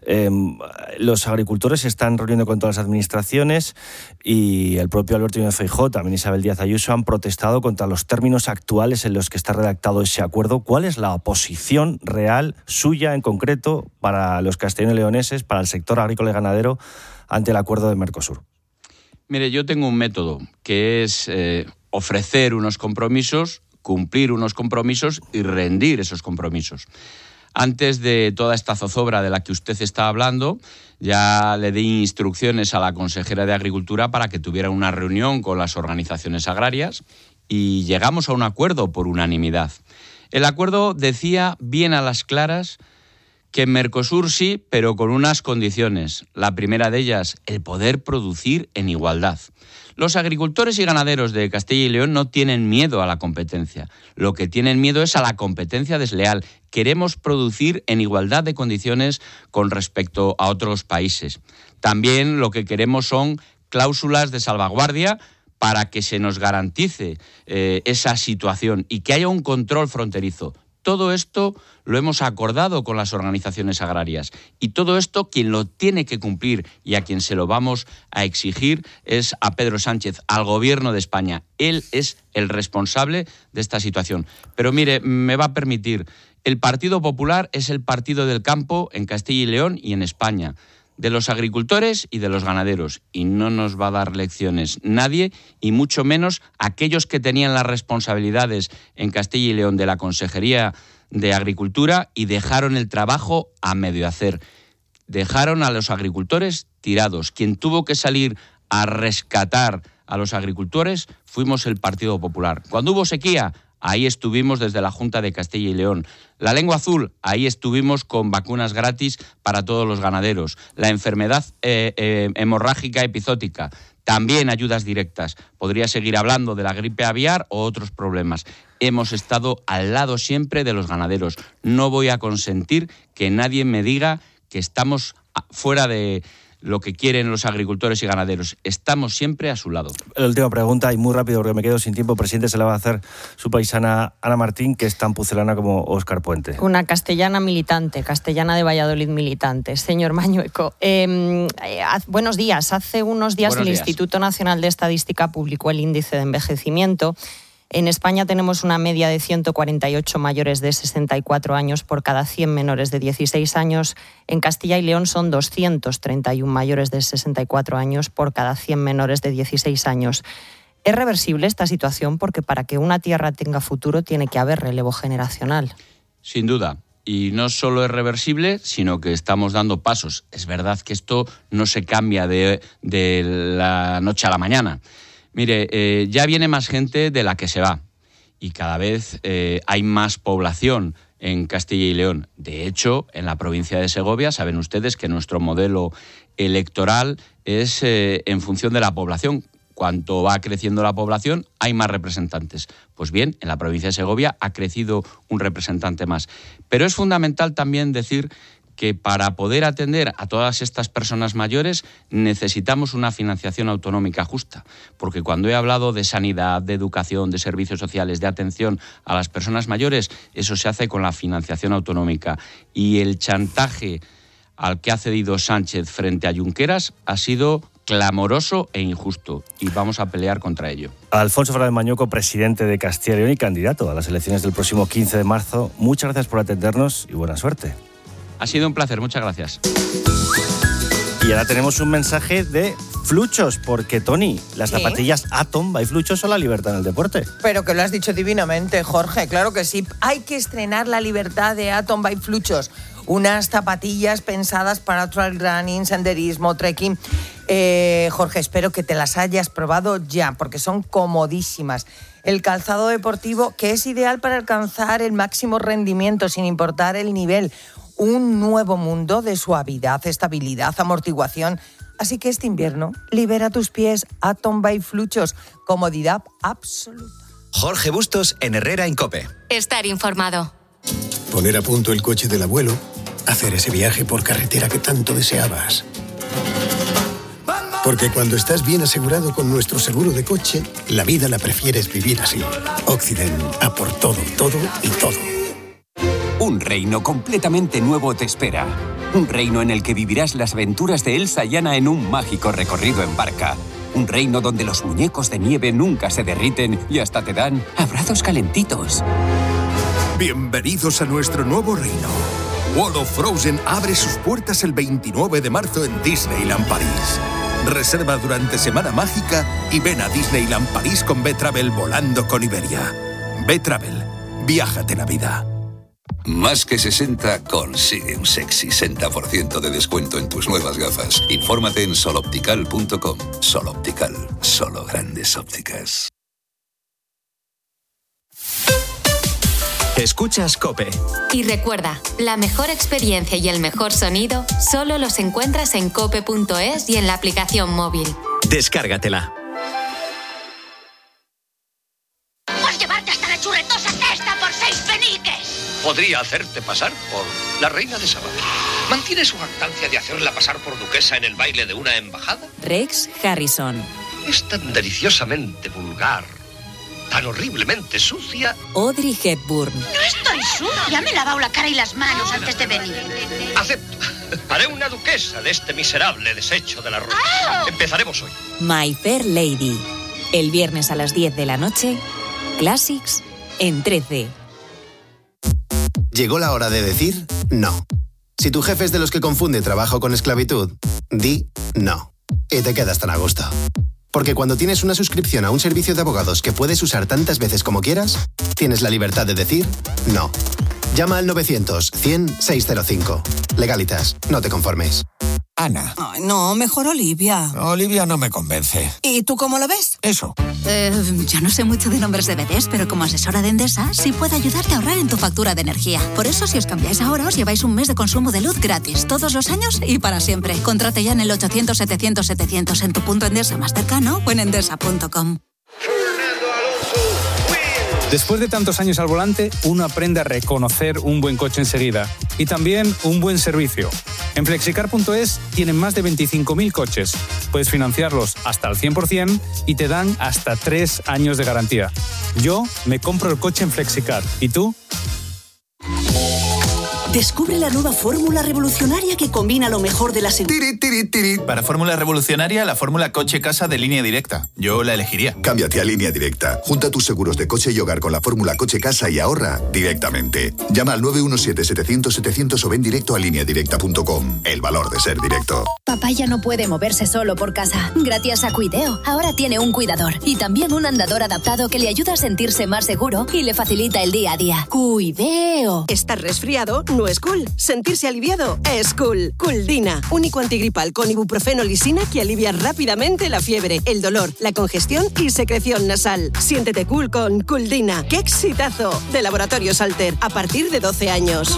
[SPEAKER 23] Los agricultores se están reuniendo con todas las administraciones y el propio Alberto Núñez Feijóo, también Isabel Díaz Ayuso, han protestado contra los términos actuales en los que está redactado ese acuerdo. ¿Cuál es la posición real suya en concreto para los castellanos y leoneses, para el sector agrícola y ganadero ante el acuerdo de Mercosur?
[SPEAKER 4] Mire, yo tengo un método que es ofrecer unos compromisos, cumplir unos compromisos y rendir esos compromisos. Antes de toda esta zozobra de la que usted está hablando, ya le di instrucciones a la consejera de Agricultura para que tuviera una reunión con las organizaciones agrarias y llegamos a un acuerdo por unanimidad. El acuerdo decía bien a las claras que en Mercosur sí, pero con unas condiciones. La primera de ellas, el poder producir en igualdad. Los agricultores y ganaderos de Castilla y León no tienen miedo a la competencia. Lo que tienen miedo es a la competencia desleal. Queremos producir en igualdad de condiciones con respecto a otros países. También lo que queremos son cláusulas de salvaguardia para que se nos garantice esa situación y que haya un control fronterizo. Todo esto lo hemos acordado con las organizaciones agrarias y todo esto quien lo tiene que cumplir y a quien se lo vamos a exigir es a Pedro Sánchez, al Gobierno de España. Él es el responsable de esta situación. Pero mire, me va a permitir, el Partido Popular es el partido del campo en Castilla y León y en España, de los agricultores y de los ganaderos, y no nos va a dar lecciones nadie, y mucho menos aquellos que tenían las responsabilidades en Castilla y León de la Consejería de Agricultura y dejaron el trabajo a medio hacer. Dejaron a los agricultores tirados. Quien tuvo que salir a rescatar a los agricultores fuimos el Partido Popular. Cuando hubo sequía, ahí estuvimos desde la Junta de Castilla y León. La lengua azul, ahí estuvimos con vacunas gratis para todos los ganaderos. La enfermedad hemorrágica epizótica, también ayudas directas. Podría seguir hablando de la gripe aviar o otros problemas. Hemos estado al lado siempre de los ganaderos. No voy a consentir que nadie me diga que estamos fuera de lo que quieren los agricultores y ganaderos. Estamos siempre a su lado.
[SPEAKER 23] La última pregunta, y muy rápido porque me quedo sin tiempo, presidente, se la va a hacer su paisana Ana Martín, que es tan pucelana como Óscar Puente.
[SPEAKER 5] Una castellana militante, castellana de Valladolid militante. Señor Mañueco, buenos días. Hace unos días el Instituto Nacional de Estadística publicó el índice de envejecimiento. En España tenemos una media de 148 mayores de 64 años por cada 100 menores de 16 años. En Castilla y León son 231 mayores de 64 años por cada 100 menores de 16 años. ¿Es reversible esta situación? Porque para que una tierra tenga futuro tiene que haber relevo generacional.
[SPEAKER 4] Sin duda. Y no solo es reversible, sino que estamos dando pasos. Es verdad que esto no se cambia de la noche a la mañana. Mire, ya viene más gente de la que se va y cada vez hay más población en Castilla y León. De hecho, en la provincia de Segovia saben ustedes que nuestro modelo electoral es en función de la población. Cuanto va creciendo la población, hay más representantes. Pues bien, en la provincia de Segovia ha crecido un representante más. Pero es fundamental también decir que para poder atender a todas estas personas mayores necesitamos una financiación autonómica justa, porque cuando he hablado de sanidad, de educación, de servicios sociales, de atención a las personas mayores, eso se hace con la financiación autonómica. Y el chantaje al que ha cedido Sánchez frente a Junqueras ha sido clamoroso e injusto, y vamos a pelear contra ello.
[SPEAKER 23] Alfonso Fernández Mañueco, presidente de Castilla y León y candidato a las elecciones del próximo 15 de marzo. Muchas gracias por atendernos y buena suerte.
[SPEAKER 4] Ha sido un placer, muchas gracias.
[SPEAKER 23] Y ahora tenemos un mensaje de Fluchos, porque Tony, las zapatillas Atom by Fluchos son la libertad en el deporte.
[SPEAKER 6] Pero que lo has dicho divinamente, Jorge, claro que sí. Hay que estrenar la libertad de Atom by Fluchos. Unas zapatillas pensadas para trail running, senderismo, trekking. Jorge, espero que te las hayas probado ya, porque son comodísimas. El calzado deportivo que es ideal para alcanzar el máximo rendimiento sin importar el nivel. Un nuevo mundo de suavidad, estabilidad, amortiguación. Así que este invierno, libera tus pies. Atom by Fluchos. Comodidad absoluta.
[SPEAKER 16] Jorge Bustos en Herrera en COPE.
[SPEAKER 18] Estar informado.
[SPEAKER 7] Poner a punto el coche del abuelo. Hacer ese viaje por carretera que tanto deseabas. Porque cuando estás bien asegurado con nuestro seguro de coche, la vida la prefieres vivir así. Occident, a por todo, todo y todo.
[SPEAKER 24] Un reino completamente nuevo te espera. Un reino en el que vivirás las aventuras de Elsa y Anna en un mágico recorrido en barca. Un reino donde los muñecos de nieve nunca se derriten y hasta te dan abrazos calentitos.
[SPEAKER 25] Bienvenidos a nuestro nuevo reino. World of Frozen abre sus puertas el 29 de marzo en Disneyland París. Reserva durante Semana Mágica y ven a Disneyland París con B-Travel volando con Iberia. B-Travel, viájate la vida.
[SPEAKER 26] Más que 60 consigue un sexy 60% de descuento en tus nuevas gafas. Infórmate en soloptical.com. Soloptical, solo grandes ópticas.
[SPEAKER 16] Escuchas COPE.
[SPEAKER 18] Y recuerda, la mejor experiencia y el mejor sonido solo los encuentras en cope.es y en la aplicación móvil.
[SPEAKER 16] Descárgatela.
[SPEAKER 27] Pues llevarte hasta la churretosa cesta por 6 peniques.
[SPEAKER 28] Podría hacerte pasar por la reina de Saba. ¿Mantiene su jactancia de hacerla pasar por duquesa en el baile de una embajada?
[SPEAKER 29] Rex Harrison.
[SPEAKER 28] Es tan deliciosamente vulgar tan horriblemente sucia.
[SPEAKER 8] Audrey Hepburn.
[SPEAKER 27] No estoy sucia, me he lavado la cara y las manos antes de venir.
[SPEAKER 28] Acepto. Haré una duquesa de este miserable desecho de la ruta. Empezaremos hoy.
[SPEAKER 8] My Fair Lady. El viernes a las 10 de la noche, Classics en 13.
[SPEAKER 9] Llegó la hora de decir no. Si tu jefe es de los que confunde trabajo con esclavitud, di no. Y te quedas tan a gusto. Porque cuando tienes una suscripción a un servicio de abogados que puedes usar tantas veces como quieras, tienes la libertad de decir no. Llama al 900-100-605. Legalitas, no te conformes.
[SPEAKER 10] Ana.
[SPEAKER 11] Ay, no, mejor Olivia.
[SPEAKER 10] Olivia no me convence.
[SPEAKER 11] ¿Y tú cómo lo ves?
[SPEAKER 10] Eso.
[SPEAKER 11] Yo no sé mucho de nombres de bebés, pero como asesora de Endesa sí puedo ayudarte a ahorrar en tu factura de energía. Por eso, si os cambiáis ahora, os lleváis un mes de consumo de luz gratis, todos los años y para siempre. Contrate ya en el 800-700-700 en tu punto Endesa más cercano o en endesa.com.
[SPEAKER 12] Después de tantos años al volante, uno aprende a reconocer un buen coche enseguida y también un buen servicio. En Flexicar.es tienen más de 25.000 coches. Puedes financiarlos hasta el 100% y te dan hasta 3 años de garantía. Yo me compro el coche en Flexicar. ¿Y tú?
[SPEAKER 13] Descubre la nueva fórmula revolucionaria que combina lo mejor de las...
[SPEAKER 14] Para fórmula revolucionaria, la fórmula coche-casa de Línea Directa. Yo la elegiría.
[SPEAKER 15] Cámbiate a Línea Directa. Junta tus seguros de coche y hogar con la fórmula coche-casa y ahorra directamente. Llama al 917-700-700 o ven directo a lineadirecta.com. El valor de ser directo.
[SPEAKER 29] Papá ya no puede moverse solo por casa. Gracias a Cuideo, ahora tiene un cuidador y también un andador adaptado que le ayuda a sentirse más seguro y le facilita el día a día. Cuideo.
[SPEAKER 13] ¿Estás resfriado? No es cool. Sentirse aliviado es cool. Culdina, único antigripal con ibuprofeno lisina que alivia rápidamente la fiebre, el dolor, la congestión y secreción nasal. Siéntete cool con Culdina. ¡Qué exitazo! De Laboratorios Alter, a partir de 12 años.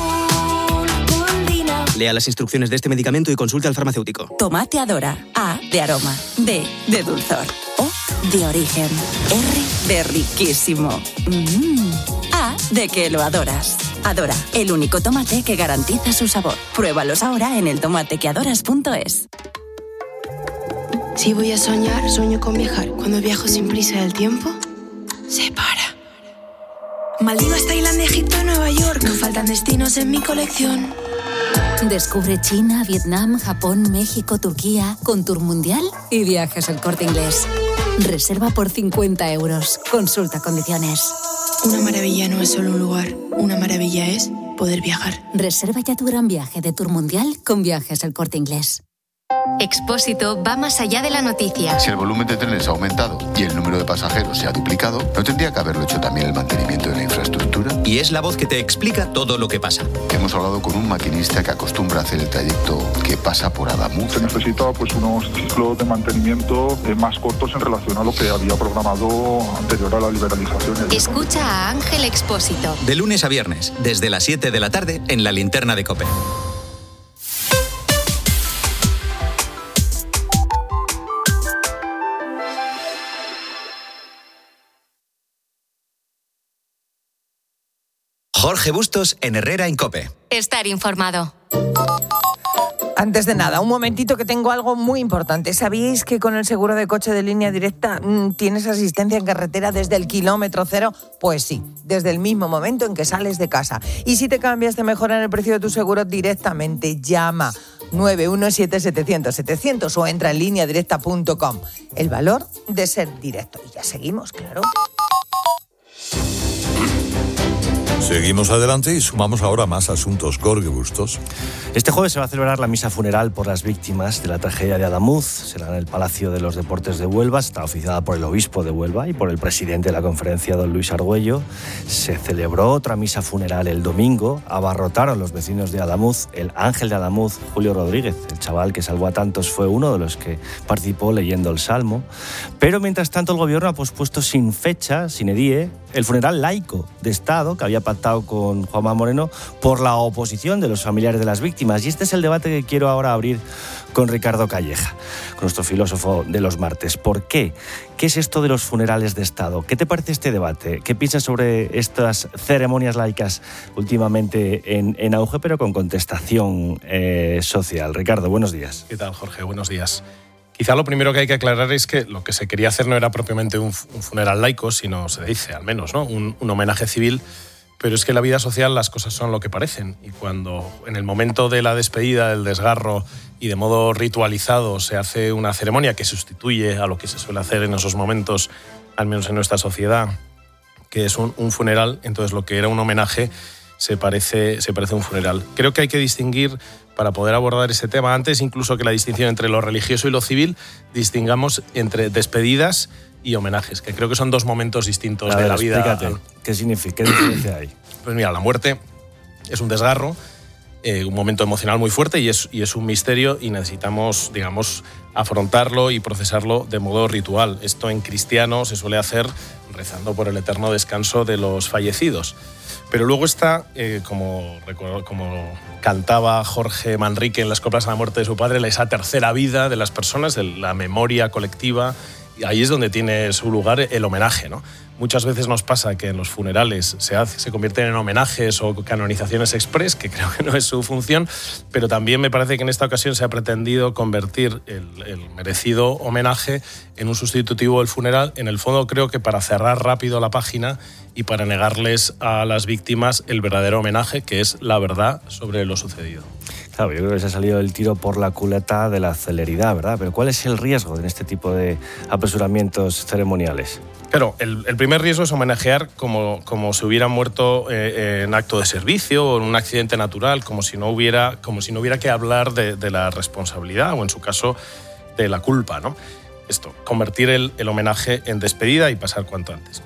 [SPEAKER 30] Lea las instrucciones de este medicamento y consulte al farmacéutico.
[SPEAKER 13] Tomate Adora. A de aroma. D de dulzor. O de origen. R de riquísimo. A de que lo adoras. Adora, el único tomate que garantiza su sabor. Pruébalos ahora en eltomatequeadoras.es.
[SPEAKER 31] Si voy a soñar, sueño con viajar. Cuando viajo sin prisa del tiempo, se para. Maldivas, Tailandia, Egipto, Nueva York. No faltan destinos en mi colección.
[SPEAKER 8] Descubre China, Vietnam, Japón, México, Turquía, con Tour Mundial y Viajes El Corte Inglés. Reserva por 50 euros. Consulta condiciones.
[SPEAKER 31] Una maravilla no es solo un lugar. Una maravilla es poder viajar.
[SPEAKER 8] Reserva ya tu gran viaje de Tour Mundial con Viajes El Corte Inglés.
[SPEAKER 18] Expósito va más allá de la noticia.
[SPEAKER 32] Si el volumen de trenes ha aumentado y el número de pasajeros se ha duplicado, ¿no tendría que haberlo hecho también el mantenimiento de la infraestructura?
[SPEAKER 16] Y es la voz que te explica todo lo que pasa.
[SPEAKER 32] Hemos hablado con un maquinista que acostumbra a hacer el trayecto que pasa por Adamuz.
[SPEAKER 33] Se necesita unos ciclos de mantenimiento más cortos en relación a lo que había programado anterior a la liberalización.
[SPEAKER 18] Escucha a Ángel Expósito.
[SPEAKER 16] De lunes a viernes, desde las 7 de la tarde, en La Linterna de COPE. Jorge Bustos en Herrera en COPE.
[SPEAKER 18] Estar informado.
[SPEAKER 6] Antes de nada, un momentito que tengo algo muy importante. ¿Sabíais que con el seguro de coche de Línea Directa tienes asistencia en carretera desde el kilómetro cero? Pues sí, desde el mismo momento en que sales de casa. Y si te cambias, te mejoran el precio de tu seguro directamente. Llama 917-700-700 o entra en lineadirecta.com. El valor de ser directo. Y ya seguimos, claro.
[SPEAKER 19] Seguimos adelante y sumamos ahora más asuntos. Jorge Bustos.
[SPEAKER 23] Este jueves se va a celebrar la misa funeral por las víctimas de la tragedia de Adamuz. Será en el Palacio de los Deportes de Huelva. Está oficiada por el obispo de Huelva y por el presidente de la conferencia, don Luis Argüello. Se celebró otra misa funeral el domingo. Abarrotaron los vecinos de Adamuz. El ángel de Adamuz, Julio Rodríguez, el chaval que salvó a tantos, fue uno de los que participó leyendo el Salmo. Pero mientras tanto el gobierno ha pospuesto sin fecha, sin edie, el funeral laico de Estado que había pactado con Juanma Moreno por la oposición de los familiares de las víctimas. Y este es el debate que quiero ahora abrir con Ricardo Calleja, con nuestro filósofo de los martes. ¿Por qué? ¿Qué es esto de los funerales de Estado? ¿Qué te parece este debate? ¿Qué piensas sobre estas ceremonias laicas últimamente en auge, pero con contestación social? Ricardo, buenos días.
[SPEAKER 34] ¿Qué tal, Jorge? Buenos días.
[SPEAKER 1] Quizá lo primero que hay que aclarar es que lo que se quería hacer no era propiamente un funeral laico, sino, se dice al menos, ¿no? un homenaje civil, pero es que en la vida social las cosas son lo que parecen, y cuando en el momento de la despedida, del desgarro y de modo ritualizado se hace una ceremonia que sustituye a lo que se suele hacer en esos momentos, al menos en nuestra sociedad, que es un funeral, entonces lo que era un homenaje se parece a un funeral. Creo que hay que distinguir, para poder abordar ese tema, antes incluso que la distinción entre lo religioso y lo civil, distingamos entre despedidas y homenajes, que creo que son dos momentos distintos de la vida.
[SPEAKER 23] Explícate, ¿qué significa? ¿Qué diferencia hay?
[SPEAKER 1] Pues mira, la muerte es un desgarro, un momento emocional muy fuerte y es un misterio, y necesitamos, digamos, afrontarlo y procesarlo de modo ritual. Esto en cristiano se suele hacer rezando por el eterno descanso de los fallecidos. Pero luego está, como cantaba Jorge Manrique en las coplas a la muerte de su padre, esa tercera vida de las personas, de la memoria colectiva, y ahí es donde tiene su lugar el homenaje, ¿no? Muchas veces nos pasa que en los funerales se convierten en homenajes o canonizaciones express, que creo que no es su función, pero también me parece que en esta ocasión se ha pretendido convertir el merecido homenaje en un sustitutivo del funeral, en el fondo creo que para cerrar rápido la página y para negarles a las víctimas el verdadero homenaje, que es la verdad sobre lo sucedido.
[SPEAKER 23] Claro, yo creo que se ha salido el tiro por la culata de la celeridad, ¿verdad? Pero ¿cuál es el riesgo en este tipo de apresuramientos ceremoniales?
[SPEAKER 1] Claro, el primer riesgo es homenajear como si hubiera muerto en acto de servicio o en un accidente natural, como si no hubiera que hablar de la responsabilidad o, en su caso, de la culpa, ¿no? Esto, convertir el homenaje en despedida y pasar cuanto antes.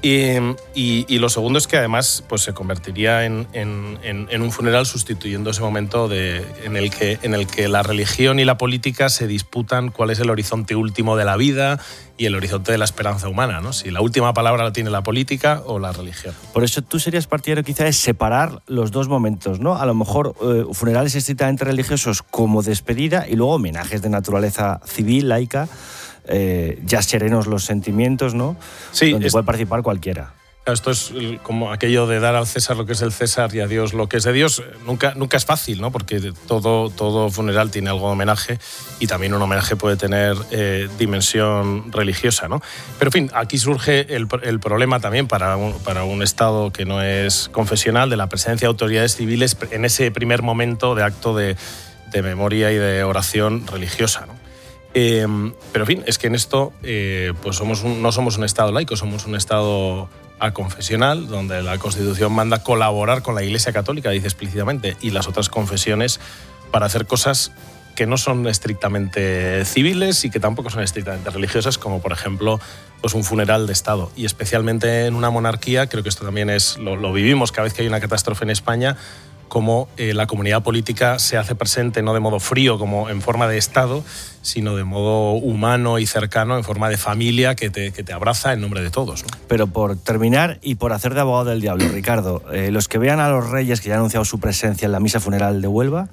[SPEAKER 1] Y lo segundo es que además pues se convertiría en un funeral sustituyendo ese momento en el que la religión y la política se disputan cuál es el horizonte último de la vida y el horizonte de la esperanza humana, ¿no? Si la última palabra la tiene la política o la religión.
[SPEAKER 23] Por eso tú serías partidario quizá de separar los dos momentos, ¿no? A lo mejor funerales estrictamente religiosos como despedida y luego homenajes de naturaleza civil, laica, ya serenos los sentimientos, ¿no?
[SPEAKER 1] Sí,
[SPEAKER 23] donde puede participar cualquiera.
[SPEAKER 1] Esto es como aquello de dar al César lo que es del César y a Dios lo que es de Dios. Nunca es fácil, ¿no? Porque todo funeral tiene algo de homenaje y también un homenaje puede tener dimensión religiosa, ¿no? Pero, en fin, aquí surge el problema también para un Estado que no es confesional, de la presencia de autoridades civiles en ese primer momento de acto de memoria y de oración religiosa, ¿no? Pero, en fin, es que en esto pues no somos un Estado laico, somos un Estado aconfesional, donde la Constitución manda colaborar con la Iglesia Católica, dice explícitamente, y las otras confesiones para hacer cosas que no son estrictamente civiles y que tampoco son estrictamente religiosas, como por ejemplo pues un funeral de Estado. Y especialmente en una monarquía, creo que esto también lo vivimos cada vez que hay una catástrofe en España, cómo la comunidad política se hace presente no de modo frío como en forma de Estado, sino de modo humano y cercano, en forma de familia que te abraza en nombre de todos, ¿no?
[SPEAKER 23] Pero por terminar y por hacer de abogado del diablo, Ricardo, los que vean a los reyes que ya han anunciado su presencia en la misa funeral de Huelva,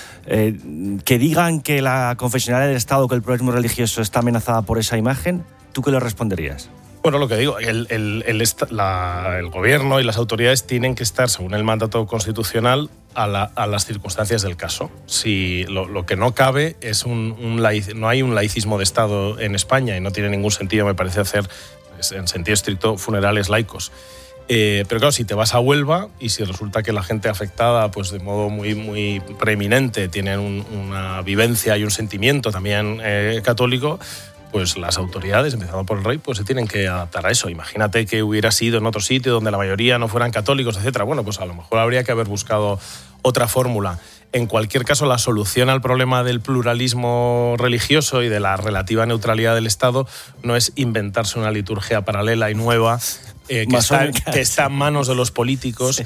[SPEAKER 23] que digan que la confesionalidad del Estado, que el pluralismo religioso está amenazada por esa imagen, ¿tú qué le responderías?
[SPEAKER 1] Bueno, lo que digo, el gobierno y las autoridades tienen que estar, según el mandato constitucional, a las circunstancias del caso. Si lo que no cabe es no hay un laicismo de Estado en España y no tiene ningún sentido, me parece, hacer, en sentido estricto, funerales laicos. Pero claro, si te vas a Huelva y si resulta que la gente afectada, pues de modo muy, muy preeminente, tienen una vivencia y un sentimiento también católico, pues las autoridades, empezando por el rey, pues se tienen que adaptar a eso. Imagínate que hubiera sido en otro sitio donde la mayoría no fueran católicos, etcétera. Bueno, pues a lo mejor habría que haber buscado otra fórmula. En cualquier caso, la solución al problema del pluralismo religioso y de la relativa neutralidad del Estado no es inventarse una liturgia paralela y nueva que está en manos de los políticos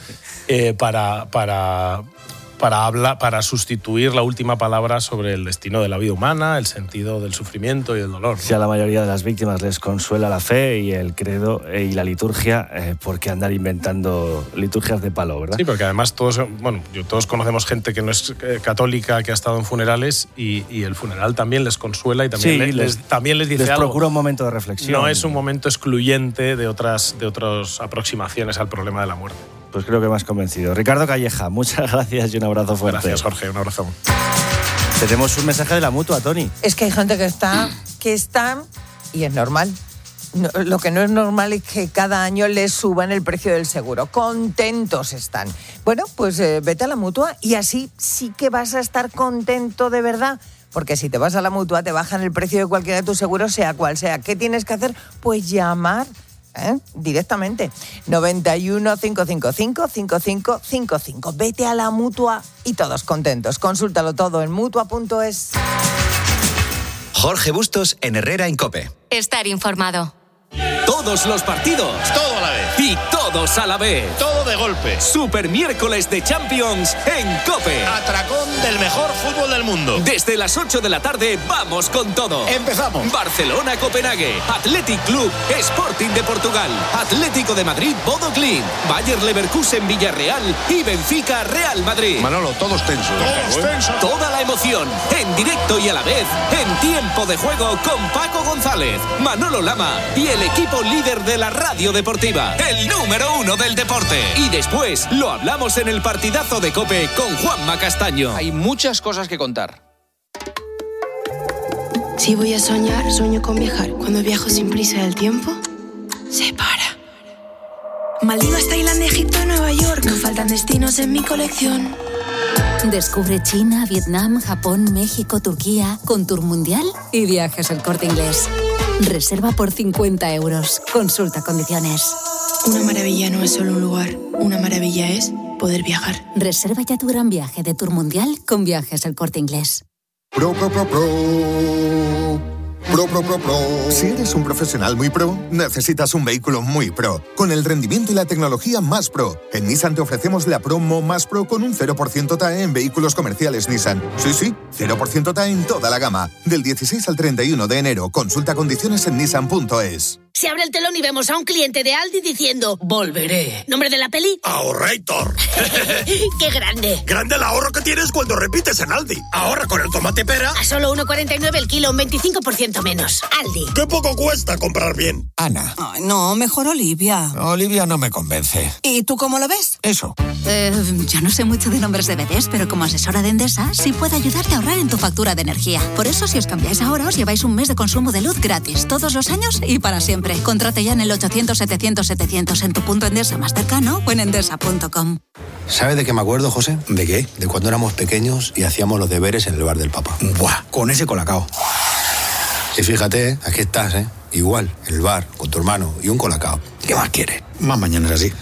[SPEAKER 1] para sustituir la última palabra sobre el destino de la vida humana, el sentido del sufrimiento y del dolor, ¿no?
[SPEAKER 23] Si a la mayoría de las víctimas les consuela la fe y el credo y la liturgia, ¿por qué andar inventando liturgias de palo, verdad?
[SPEAKER 1] Sí, porque además todos conocemos gente que no es católica, que ha estado en funerales y el funeral también les consuela y también, también les dice algo. Les procura
[SPEAKER 23] un momento de reflexión.
[SPEAKER 1] No es un momento excluyente de otras aproximaciones al problema de la muerte.
[SPEAKER 23] Pues creo que me has convencido. Ricardo Calleja, muchas gracias y un abrazo fuerte.
[SPEAKER 1] Gracias, Jorge, un abrazo.
[SPEAKER 23] Tenemos un mensaje de la Mutua, Toni.
[SPEAKER 6] Es que hay gente que está y es normal. No, lo que no es normal es que cada año les suban el precio del seguro. Contentos están. Bueno, pues vete a la Mutua y así sí que vas a estar contento de verdad. Porque si te vas a la Mutua te bajan el precio de cualquiera de tus seguros, sea cual sea. ¿Qué tienes que hacer? Pues llamar directamente. 91 555 5555. Vete a la Mutua y todos contentos. Consúltalo todo en Mutua.es.
[SPEAKER 16] Jorge Bustos en Herrera en COPE.
[SPEAKER 18] Estar informado.
[SPEAKER 2] Todos los partidos.
[SPEAKER 28] Todo a la vez.
[SPEAKER 2] Y todos a la vez.
[SPEAKER 28] Todo de golpe.
[SPEAKER 2] Super miércoles de Champions en COPE.
[SPEAKER 28] Atracón del mejor fútbol del mundo.
[SPEAKER 2] Desde las 8 de la tarde vamos con todo.
[SPEAKER 28] Empezamos.
[SPEAKER 2] Barcelona-Copenhague, Athletic Club, Sporting de Portugal, Atlético de Madrid, Bodo Glimt, Bayer Leverkusen, Villarreal y Benfica, Real Madrid.
[SPEAKER 28] Manolo, todos tensos.
[SPEAKER 2] Toda la emoción, en directo y a la vez, en tiempo de juego con Paco González, Manolo Lama y el equipo líder de la radio deportiva, el número 1 del deporte. Y después lo hablamos en el partidazo de COPE con Juanma Castaño.
[SPEAKER 3] Hay muchas cosas que contar.
[SPEAKER 31] Si voy a soñar, sueño con viajar. Cuando viajo sin prisa del tiempo, se para. Maldivas, Tailandia, Egipto, Nueva York. No faltan destinos en mi colección.
[SPEAKER 8] Descubre China, Vietnam, Japón, México, Turquía, con Tour Mundial y Viajes El Corte Inglés. Reserva por 50 euros. Consulta condiciones.
[SPEAKER 31] Una maravilla no es solo un lugar. Una maravilla es poder viajar.
[SPEAKER 8] Reserva ya tu gran viaje de Tour Mundial con Viajes El Corte Inglés.
[SPEAKER 4] Pro. Si eres un profesional muy pro, necesitas un vehículo muy pro, con el rendimiento y la tecnología más pro. En Nissan te ofrecemos la promo más pro con un 0% TAE en vehículos comerciales Nissan. Sí, 0% TAE en toda la gama. Del 16 al 31 de enero. Consulta condiciones en nissan.es.
[SPEAKER 5] Se abre el telón y vemos a un cliente de Aldi diciendo «Volveré». ¿Nombre de la peli?
[SPEAKER 28] Ahorrator.
[SPEAKER 5] ¡Qué grande!
[SPEAKER 28] Grande el ahorro que tienes cuando repites en Aldi. Ahorra con el tomate pera.
[SPEAKER 5] A solo 1,49 el kilo, un 25% menos. Aldi.
[SPEAKER 28] ¡Qué poco cuesta comprar bien!
[SPEAKER 10] Ana.
[SPEAKER 31] Ay, no, mejor Olivia.
[SPEAKER 10] Olivia no me convence.
[SPEAKER 31] ¿Y tú cómo lo ves?
[SPEAKER 10] Eso.
[SPEAKER 11] Yo no sé mucho de nombres de bebés, pero como asesora de Endesa sí puedo ayudarte a ahorrar en tu factura de energía. Por eso, si os cambiáis ahora, os lleváis un mes de consumo de luz gratis, todos los años y para siempre. Contrate ya en el 800-700-700 en tu punto Endesa más cercano o en endesa.com.
[SPEAKER 7] ¿Sabe de qué me acuerdo, José?
[SPEAKER 16] ¿De qué?
[SPEAKER 7] De cuando éramos pequeños y hacíamos los deberes en el bar del Papa.
[SPEAKER 16] Buah, con ese colacao.
[SPEAKER 7] Y fíjate, aquí estás, ¿eh? Igual, en el bar, con tu hermano y un colacao.
[SPEAKER 16] ¿Qué más quieres?
[SPEAKER 7] Más mañanas así.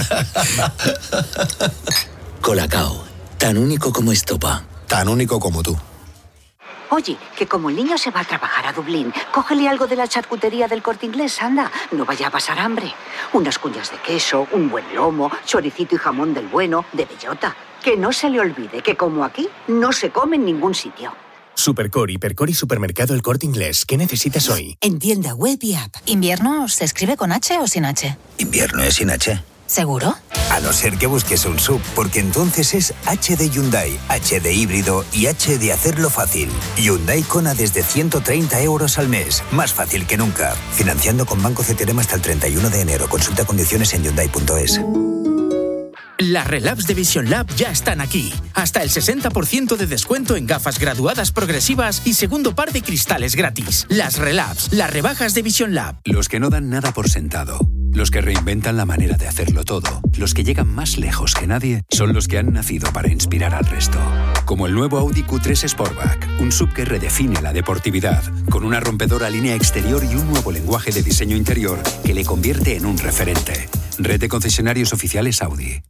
[SPEAKER 16] Colacao, tan único como estopa.
[SPEAKER 7] Tan único como tú.
[SPEAKER 17] Oye, que como el niño se va a trabajar a Dublín, cógele algo de la charcutería del Corte Inglés, anda. No vaya a pasar hambre. Unas cuñas de queso, un buen lomo, choricito y jamón del bueno, de bellota. Que no se le olvide que como aquí, no se come en ningún sitio.
[SPEAKER 16] Supercore, Hipercore y Supermercado El Corte Inglés. ¿Qué necesitas hoy?
[SPEAKER 17] En tienda web y app.
[SPEAKER 11] ¿Invierno se escribe con H o sin H?
[SPEAKER 16] Invierno es sin H.
[SPEAKER 11] ¿Seguro?
[SPEAKER 16] A no ser que busques un SUV, porque entonces es H de Hyundai, H de híbrido y H de hacerlo fácil. Hyundai Kona desde 130 euros al mes. Más fácil que nunca. Financiando con Banco CTLM hasta el 31 de enero. Consulta condiciones en Hyundai.es.
[SPEAKER 2] Las Relabs de Vision Lab ya están aquí. Hasta el 60% de descuento en gafas graduadas progresivas y segundo par de cristales gratis. Las Relabs, las rebajas de Vision Lab.
[SPEAKER 20] Los que no dan nada por sentado, los que reinventan la manera de hacerlo todo, los que llegan más lejos que nadie, son los que han nacido para inspirar al resto. Como el nuevo Audi Q3 Sportback, un SUV que redefine la deportividad, con una rompedora línea exterior y un nuevo lenguaje de diseño interior que le convierte en un referente. Red de concesionarios oficiales Audi.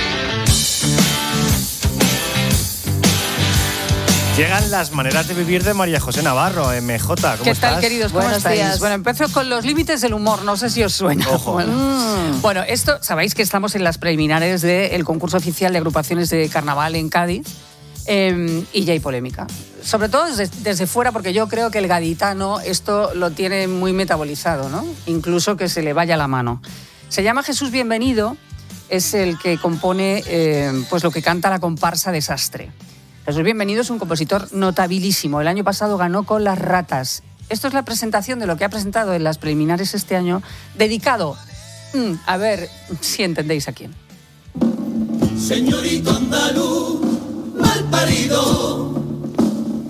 [SPEAKER 23] Llegan las maneras de vivir de María José Navarro, MJ. ¿Cómo estás?
[SPEAKER 21] ¿Qué tal, queridos? ¿Cómo estáis? Días. Bueno, empiezo con los límites del humor. No sé si os suena.
[SPEAKER 23] Ojo.
[SPEAKER 21] Bueno, esto, sabéis que estamos en las preliminares del concurso oficial de agrupaciones de carnaval en Cádiz y ya hay polémica. Sobre todo desde fuera, porque yo creo que el gaditano esto lo tiene muy metabolizado, ¿no? Incluso que se le vaya la mano. Se llama Jesús Bienvenido, es el que compone pues lo que canta la comparsa Desastre. Jesús Bienvenido es un compositor notabilísimo. El año pasado ganó con Las Ratas. Esto es la presentación de lo que ha presentado en las preliminares este año, dedicado, a ver si entendéis a quién.
[SPEAKER 22] Señorito andaluz, mal parido,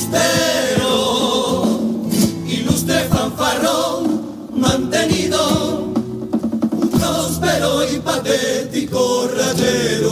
[SPEAKER 9] embustero, ilustre fanfarrón, mantenido, un próspero y patético ratero.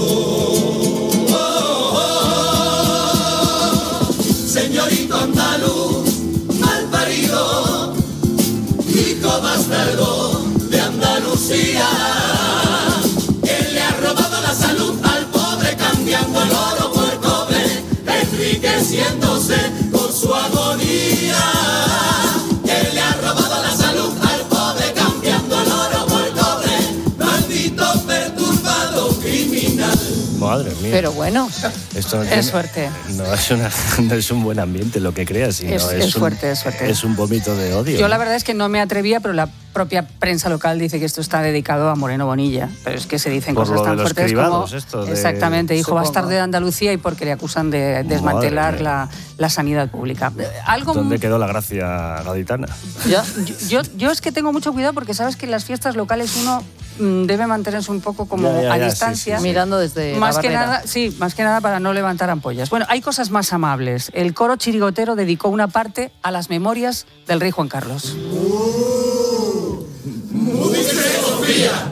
[SPEAKER 9] Señorito andaluz, mal parido, hijo bastardo de Andalucía, él le ha robado la salud al pobre, cambiando el oro por el cobre, enriqueciéndose con su agonía. Él le ha robado la salud al pobre, cambiando el oro por el cobre, maldito perturbado criminal.
[SPEAKER 23] Madre mía.
[SPEAKER 21] Pero bueno,
[SPEAKER 23] Esto no
[SPEAKER 21] es
[SPEAKER 23] tiene-
[SPEAKER 21] suerte.
[SPEAKER 23] No es un buen ambiente lo que creas, sino
[SPEAKER 21] Es fuerte, es fuerte.
[SPEAKER 23] Es un vómito de odio.
[SPEAKER 21] Yo
[SPEAKER 23] ¿no?
[SPEAKER 21] la verdad es que no me atrevía, pero la propia prensa local dice que esto está dedicado a Moreno Bonilla. Pero es que se dicen
[SPEAKER 23] Por
[SPEAKER 21] cosas
[SPEAKER 23] lo de
[SPEAKER 21] tan
[SPEAKER 23] los
[SPEAKER 21] fuertes
[SPEAKER 23] cribados,
[SPEAKER 21] como...
[SPEAKER 23] esto de-
[SPEAKER 21] Exactamente, hijo
[SPEAKER 23] Supongo.
[SPEAKER 21] bastardo de Andalucía y porque le acusan de desmantelar
[SPEAKER 23] Madre mía.
[SPEAKER 21] la sanidad pública. Algo...
[SPEAKER 23] ¿Dónde quedó la gracia gaditana?
[SPEAKER 21] Yo es que tengo mucho cuidado porque sabes que en las fiestas locales uno debe mantenerse un poco como
[SPEAKER 23] Ya,
[SPEAKER 21] a
[SPEAKER 23] sí,
[SPEAKER 21] distancia.
[SPEAKER 23] sí, sí.
[SPEAKER 6] Mirando desde
[SPEAKER 21] Más
[SPEAKER 6] la
[SPEAKER 21] que
[SPEAKER 6] barrera.
[SPEAKER 21] nada, sí, más que nada para no levantar ampollas. Bueno, hay cosas más amables. El coro chirigotero dedicó una parte a las memorias del rey Juan Carlos.
[SPEAKER 9] Sofía,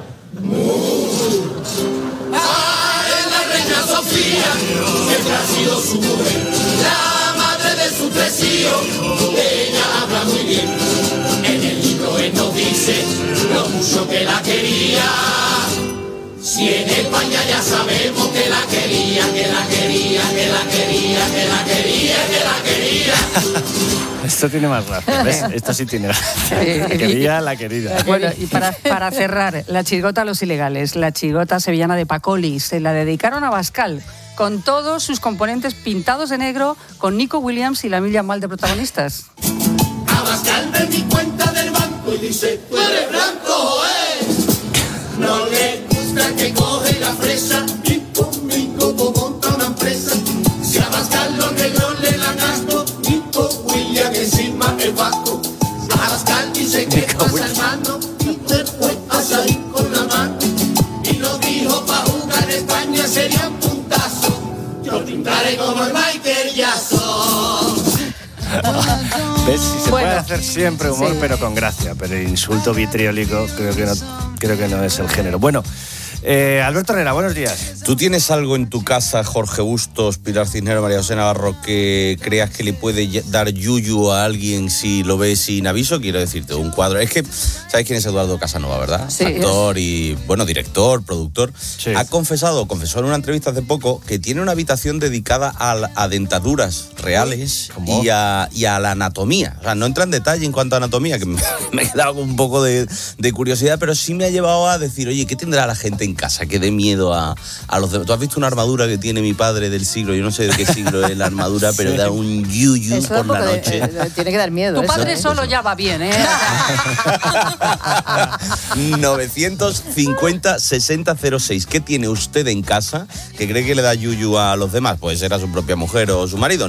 [SPEAKER 9] es la reina Sofía, que ha sido su mujer, la madre de sus tres hijos, ella habla muy bien, en el libro él nos dice lo mucho que la quería, si en España ya sabemos que la quería, que la quería, que la quería, que la quería, que la quería.
[SPEAKER 23] Esto tiene más gracia, ¿ves? Esto sí tiene gracia. La querida, la querida.
[SPEAKER 21] Bueno, y para cerrar, la chirigota a los ilegales, la chirigota sevillana de Pacoli, se la dedicaron a Bascal, con todos sus componentes pintados de negro, con Nico Williams y la Emilia Mal de protagonistas.
[SPEAKER 9] Abascal ve mi cuenta del banco y dice, tú eres blanco, no le gusta que coge la fresa y conmigo monta una empresa. Si a Abascal los negros le dan asco, Nico William encima el vasco. Abascal dice que pasa hermano y después a salir con la mano. Y lo dijo pa' jugar en España sería un puntazo. Yo pintaré como el Michael Jackson.
[SPEAKER 23] ¿Ves? Si se
[SPEAKER 21] Bueno,
[SPEAKER 23] puede hacer siempre humor,
[SPEAKER 21] sí.
[SPEAKER 23] pero con gracia. Pero el insulto vitriólico creo que no es el género. Bueno, Alberto Herrera, buenos días.
[SPEAKER 12] ¿Tú tienes algo en tu casa, Jorge Bustos, Pilar Cisneros, María José Navarro, que creas que le puede dar yuyu a alguien si lo ves sin aviso? Quiero decirte, un cuadro. Es que, ¿sabes quién es Eduardo Casanova, verdad?
[SPEAKER 21] Sí.
[SPEAKER 12] Actor y, bueno, director, productor. Sí. Confesó en una entrevista hace poco que tiene una habitación dedicada a dentaduras reales y a la anatomía. O sea, no entra en detalle en cuanto a anatomía, que me he quedado con un poco de curiosidad, pero sí me ha llevado a decir, oye, ¿qué tendrá la gente en casa que dé miedo a los demás? ¿Tú has visto una armadura que tiene mi padre del siglo? Yo no sé de qué siglo es la armadura, pero da un yuyu
[SPEAKER 6] Eso da
[SPEAKER 12] por
[SPEAKER 6] un
[SPEAKER 12] la
[SPEAKER 6] poco
[SPEAKER 12] noche.
[SPEAKER 6] tiene que dar miedo.
[SPEAKER 21] Tu
[SPEAKER 6] eso,
[SPEAKER 21] padre
[SPEAKER 6] ¿eh?
[SPEAKER 21] solo ya va bien, ¿eh?
[SPEAKER 12] 950-6006. ¿Qué tiene usted en casa que cree que le da yuyu a los demás? Puede ser a su propia mujer o su marido.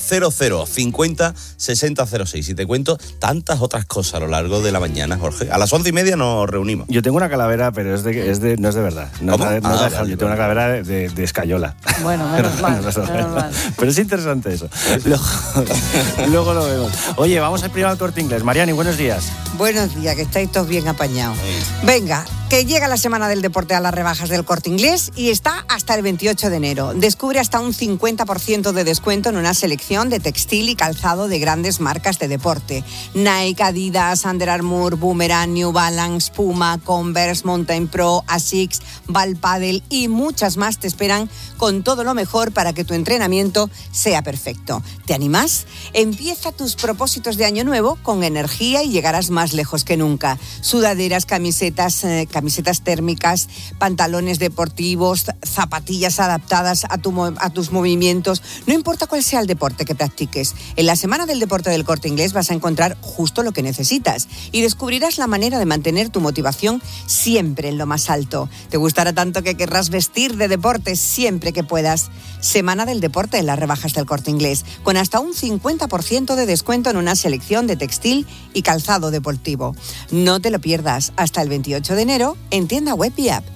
[SPEAKER 12] 900-50-6006. Y te cuento tantas otras cosas a lo largo de la mañana, Jorge. A las 11:30 nos reunimos.
[SPEAKER 23] Yo tengo una calavera, pero no es de verdad. No,
[SPEAKER 12] ¿Cómo?
[SPEAKER 23] no es de
[SPEAKER 12] Vale,
[SPEAKER 23] Halloween, yo tengo una calavera de escayola.
[SPEAKER 21] Bueno, menos mal,
[SPEAKER 23] No,
[SPEAKER 21] menos mal.
[SPEAKER 23] Pero es interesante eso. Luego lo vemos. Oye, vamos al primero al Corte Inglés. Mariani, buenos días.
[SPEAKER 13] Buenos días, que estáis todos bien apañados. Venga, que llega la semana del deporte a las rebajas del Corte Inglés y está hasta el 28 de enero. Descubre hasta un 50% de descuento en una selección de textil y calzado de grandes marcas de deporte. Nike, Adidas, Under Armour, Boomerang, New Balance, Puma, Converse, Mountain Pro, Asics, Valpadel y muchas más te esperan con todo lo mejor para que tu entrenamiento sea perfecto. ¿Te animas? Empieza tus propósitos de año nuevo con energía y llegarás más lejos que nunca. Sudaderas, camisetas térmicas, pantalones deportivos, zapatillas adaptadas a tus movimientos. No importa cuál sea el deporte que practiques. En la Semana del Deporte del Corte Inglés vas a encontrar justo lo que necesitas y descubrirás la manera de mantener tu motivación siempre en lo más alto. Te gustará tanto que querrás vestir de deporte siempre que puedas. Semana del Deporte en las rebajas del Corte Inglés, con hasta un 50% de descuento en una selección de textil y calzado deportivo. No te lo pierdas hasta el 28 de enero en tienda web y app.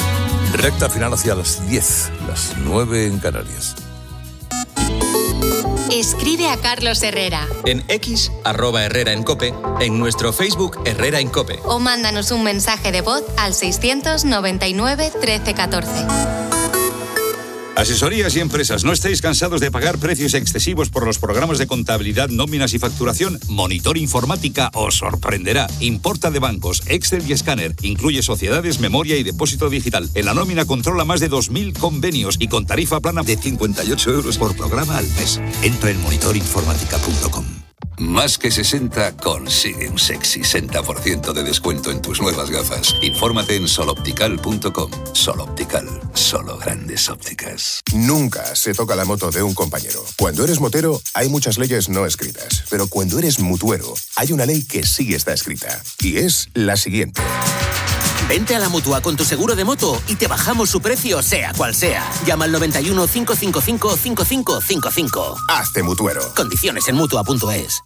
[SPEAKER 19] Recta final hacia las 10, las 9 en Canarias.
[SPEAKER 1] escribe a Carlos Herrera.
[SPEAKER 14] En X, @Herrera en Cope, en nuestro Facebook Herrera en Cope.
[SPEAKER 1] O mándanos un mensaje de voz al 699 13 14.
[SPEAKER 15] Asesorías y empresas, ¿no estáis cansados de pagar precios excesivos por los programas de contabilidad, nóminas y facturación? Monitor Informática os sorprenderá. Importa de bancos, Excel y escáner. Incluye sociedades, memoria y depósito digital. En la nómina controla más de 2.000 convenios y con tarifa plana de 58 euros por programa al mes. Entra en monitorinformática.com.
[SPEAKER 18] Más que 60 consigue un sexy 60% de descuento en tus nuevas gafas. Infórmate en soloptical.com. Sol Optical, solo grandes ópticas.
[SPEAKER 22] Nunca se toca la moto de un compañero. Cuando eres motero, hay muchas leyes no escritas. Pero cuando eres mutuero, hay una ley que sí está escrita. Y es la siguiente.
[SPEAKER 24] Vente a la Mutua con tu seguro de moto y te bajamos su precio, sea cual sea. Llama al 91 555 5555.
[SPEAKER 22] Hazte mutuero.
[SPEAKER 24] Condiciones en Mutua.es.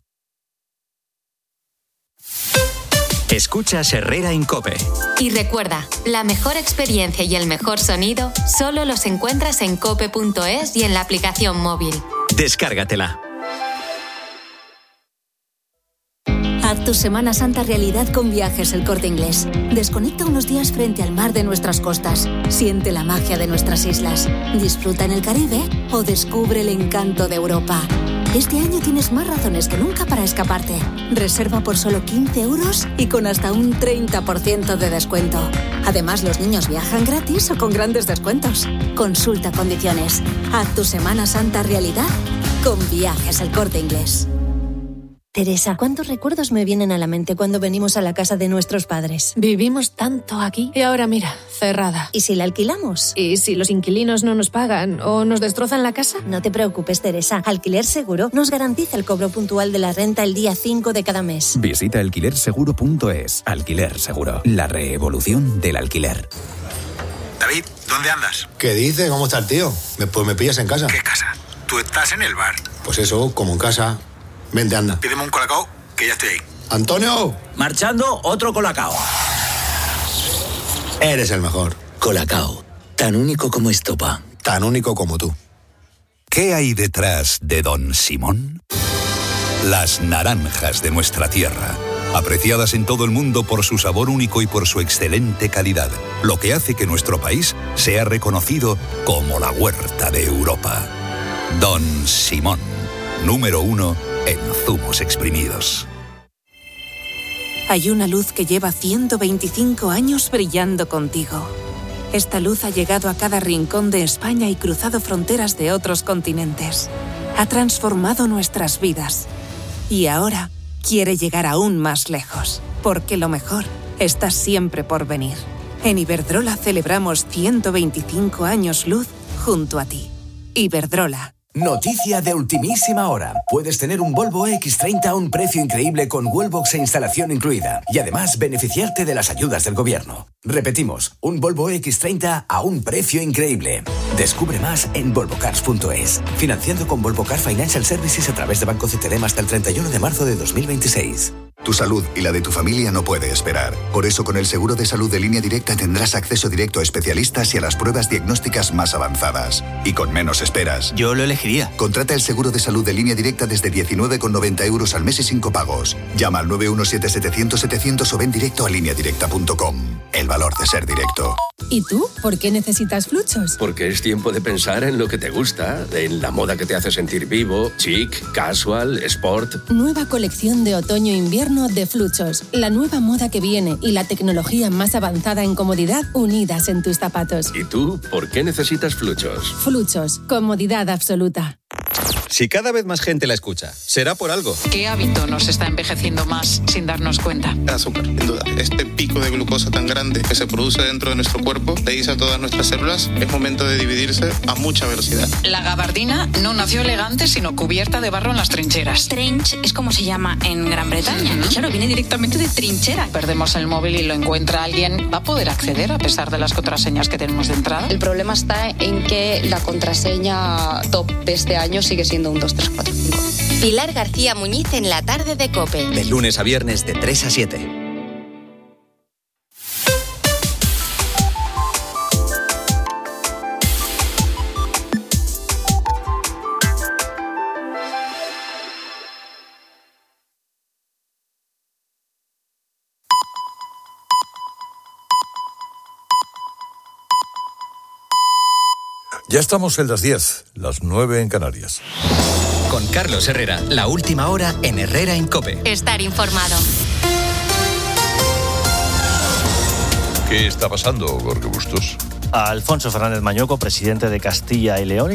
[SPEAKER 20] Escuchas Herrera en COPE.
[SPEAKER 1] Y recuerda, la mejor experiencia y el mejor sonido solo los encuentras en cope.es y en la aplicación móvil.
[SPEAKER 20] Descárgatela.
[SPEAKER 8] Haz tu Semana Santa realidad con Viajes El Corte Inglés. Desconecta unos días frente al mar de nuestras costas. Siente la magia de nuestras islas. Disfruta en el Caribe o descubre el encanto de Europa. Este año tienes más razones que nunca para escaparte. Reserva por solo 15 euros y con hasta un 30% de descuento. Además, los niños viajan gratis o con grandes descuentos. Consulta condiciones. Haz tu Semana Santa realidad con Viajes El Corte Inglés.
[SPEAKER 25] Teresa, ¿cuántos recuerdos me vienen a la mente cuando venimos a la casa de nuestros padres?
[SPEAKER 26] Vivimos tanto aquí y ahora mira, cerrada.
[SPEAKER 25] ¿Y si la alquilamos?
[SPEAKER 26] ¿Y si los inquilinos no nos pagan o nos destrozan la casa?
[SPEAKER 25] No te preocupes, Teresa. Alquiler Seguro nos garantiza el cobro puntual de la renta el día 5 de cada mes.
[SPEAKER 27] Visita alquilerseguro.es. Alquiler Seguro, la revolución del alquiler.
[SPEAKER 7] David, ¿dónde andas? ¿Qué dices? ¿Cómo está el tío? Pues me pillas en casa. ¿Qué casa? Tú estás en el bar. Pues eso, como en casa. Vente, anda. Pídeme un colacao, que ya estoy ahí. ¡Antonio!
[SPEAKER 29] Marchando, otro colacao.
[SPEAKER 7] Eres el mejor.
[SPEAKER 29] Colacao, tan único como estopa.
[SPEAKER 7] Tan único como tú.
[SPEAKER 18] ¿Qué hay detrás de Don Simón? Las naranjas de nuestra tierra, apreciadas en todo el mundo por su sabor único y por su excelente calidad, lo que hace que nuestro país sea reconocido como la huerta de Europa. Don Simón, número 1 en zumos exprimidos.
[SPEAKER 30] Hay una luz que lleva 125 años brillando contigo. Esta luz ha llegado a cada rincón de España y cruzado fronteras de otros continentes. Ha transformado nuestras vidas. Y ahora quiere llegar aún más lejos, porque lo mejor está siempre por venir. En Iberdrola celebramos 125 años luz junto a ti. Iberdrola.
[SPEAKER 32] Noticia de ultimísima hora. Puedes tener un Volvo X30 a un precio increíble con Wallbox e instalación incluida. Y además beneficiarte de las ayudas del gobierno. Repetimos, un Volvo X30 a un precio increíble. Descubre más en volvocars.es. Financiando con Volvo Car Financial Services a través de Banco CTLM hasta el 31 de marzo de 2026.
[SPEAKER 33] Tu salud y la de tu familia no puede esperar. Por eso, con el seguro de salud de Línea Directa tendrás acceso directo a especialistas y a las pruebas diagnósticas más avanzadas. Y con menos esperas.
[SPEAKER 29] Yo lo elegiría.
[SPEAKER 33] Contrata el seguro de salud de Línea Directa desde 19,90 euros al mes y sin copagos. Llama al 917-700-700 o ven directo a lineadirecta.com. El valor de ser directo.
[SPEAKER 26] ¿Y tú? ¿Por qué necesitas Fluchos?
[SPEAKER 34] Porque es tiempo de pensar en lo que te gusta, en la moda que te hace sentir vivo, chic, casual, sport.
[SPEAKER 26] Nueva colección de otoño-invierno de Fluchos. La nueva moda que viene y la tecnología más avanzada en comodidad unidas en tus zapatos.
[SPEAKER 34] ¿Y tú? ¿Por qué necesitas Fluchos?
[SPEAKER 26] Fluchos. Comodidad absoluta.
[SPEAKER 35] Si cada vez más gente la escucha, será por algo.
[SPEAKER 21] ¿Qué hábito nos está envejeciendo más sin darnos cuenta?
[SPEAKER 36] El azúcar, sin duda. Este pico de glucosa tan grande que se produce dentro de nuestro cuerpo le dice a todas nuestras células, es momento de dividirse a mucha velocidad.
[SPEAKER 21] La gabardina no nació elegante, sino cubierta de barro en las trincheras.
[SPEAKER 37] Trench es como se llama en Gran Bretaña. Y claro, viene directamente de trinchera.
[SPEAKER 21] Perdemos el móvil y lo encuentra alguien, ¿va a poder acceder a pesar de las contraseñas que tenemos de entrada?
[SPEAKER 37] El problema está en que la contraseña top de este año sigue siendo un 2, 3, 4, 5.
[SPEAKER 1] Pilar García Muñiz en la tarde de COPE.
[SPEAKER 35] De lunes a viernes de 3 a 7.
[SPEAKER 2] Ya estamos en las 10, las 9 en Canarias.
[SPEAKER 3] Con Carlos Herrera, la última hora en Herrera en COPE.
[SPEAKER 1] Estar informado.
[SPEAKER 2] ¿Qué está pasando, Jorge Bustos?
[SPEAKER 4] A Alfonso Fernández Mañoco, presidente de Castilla y León,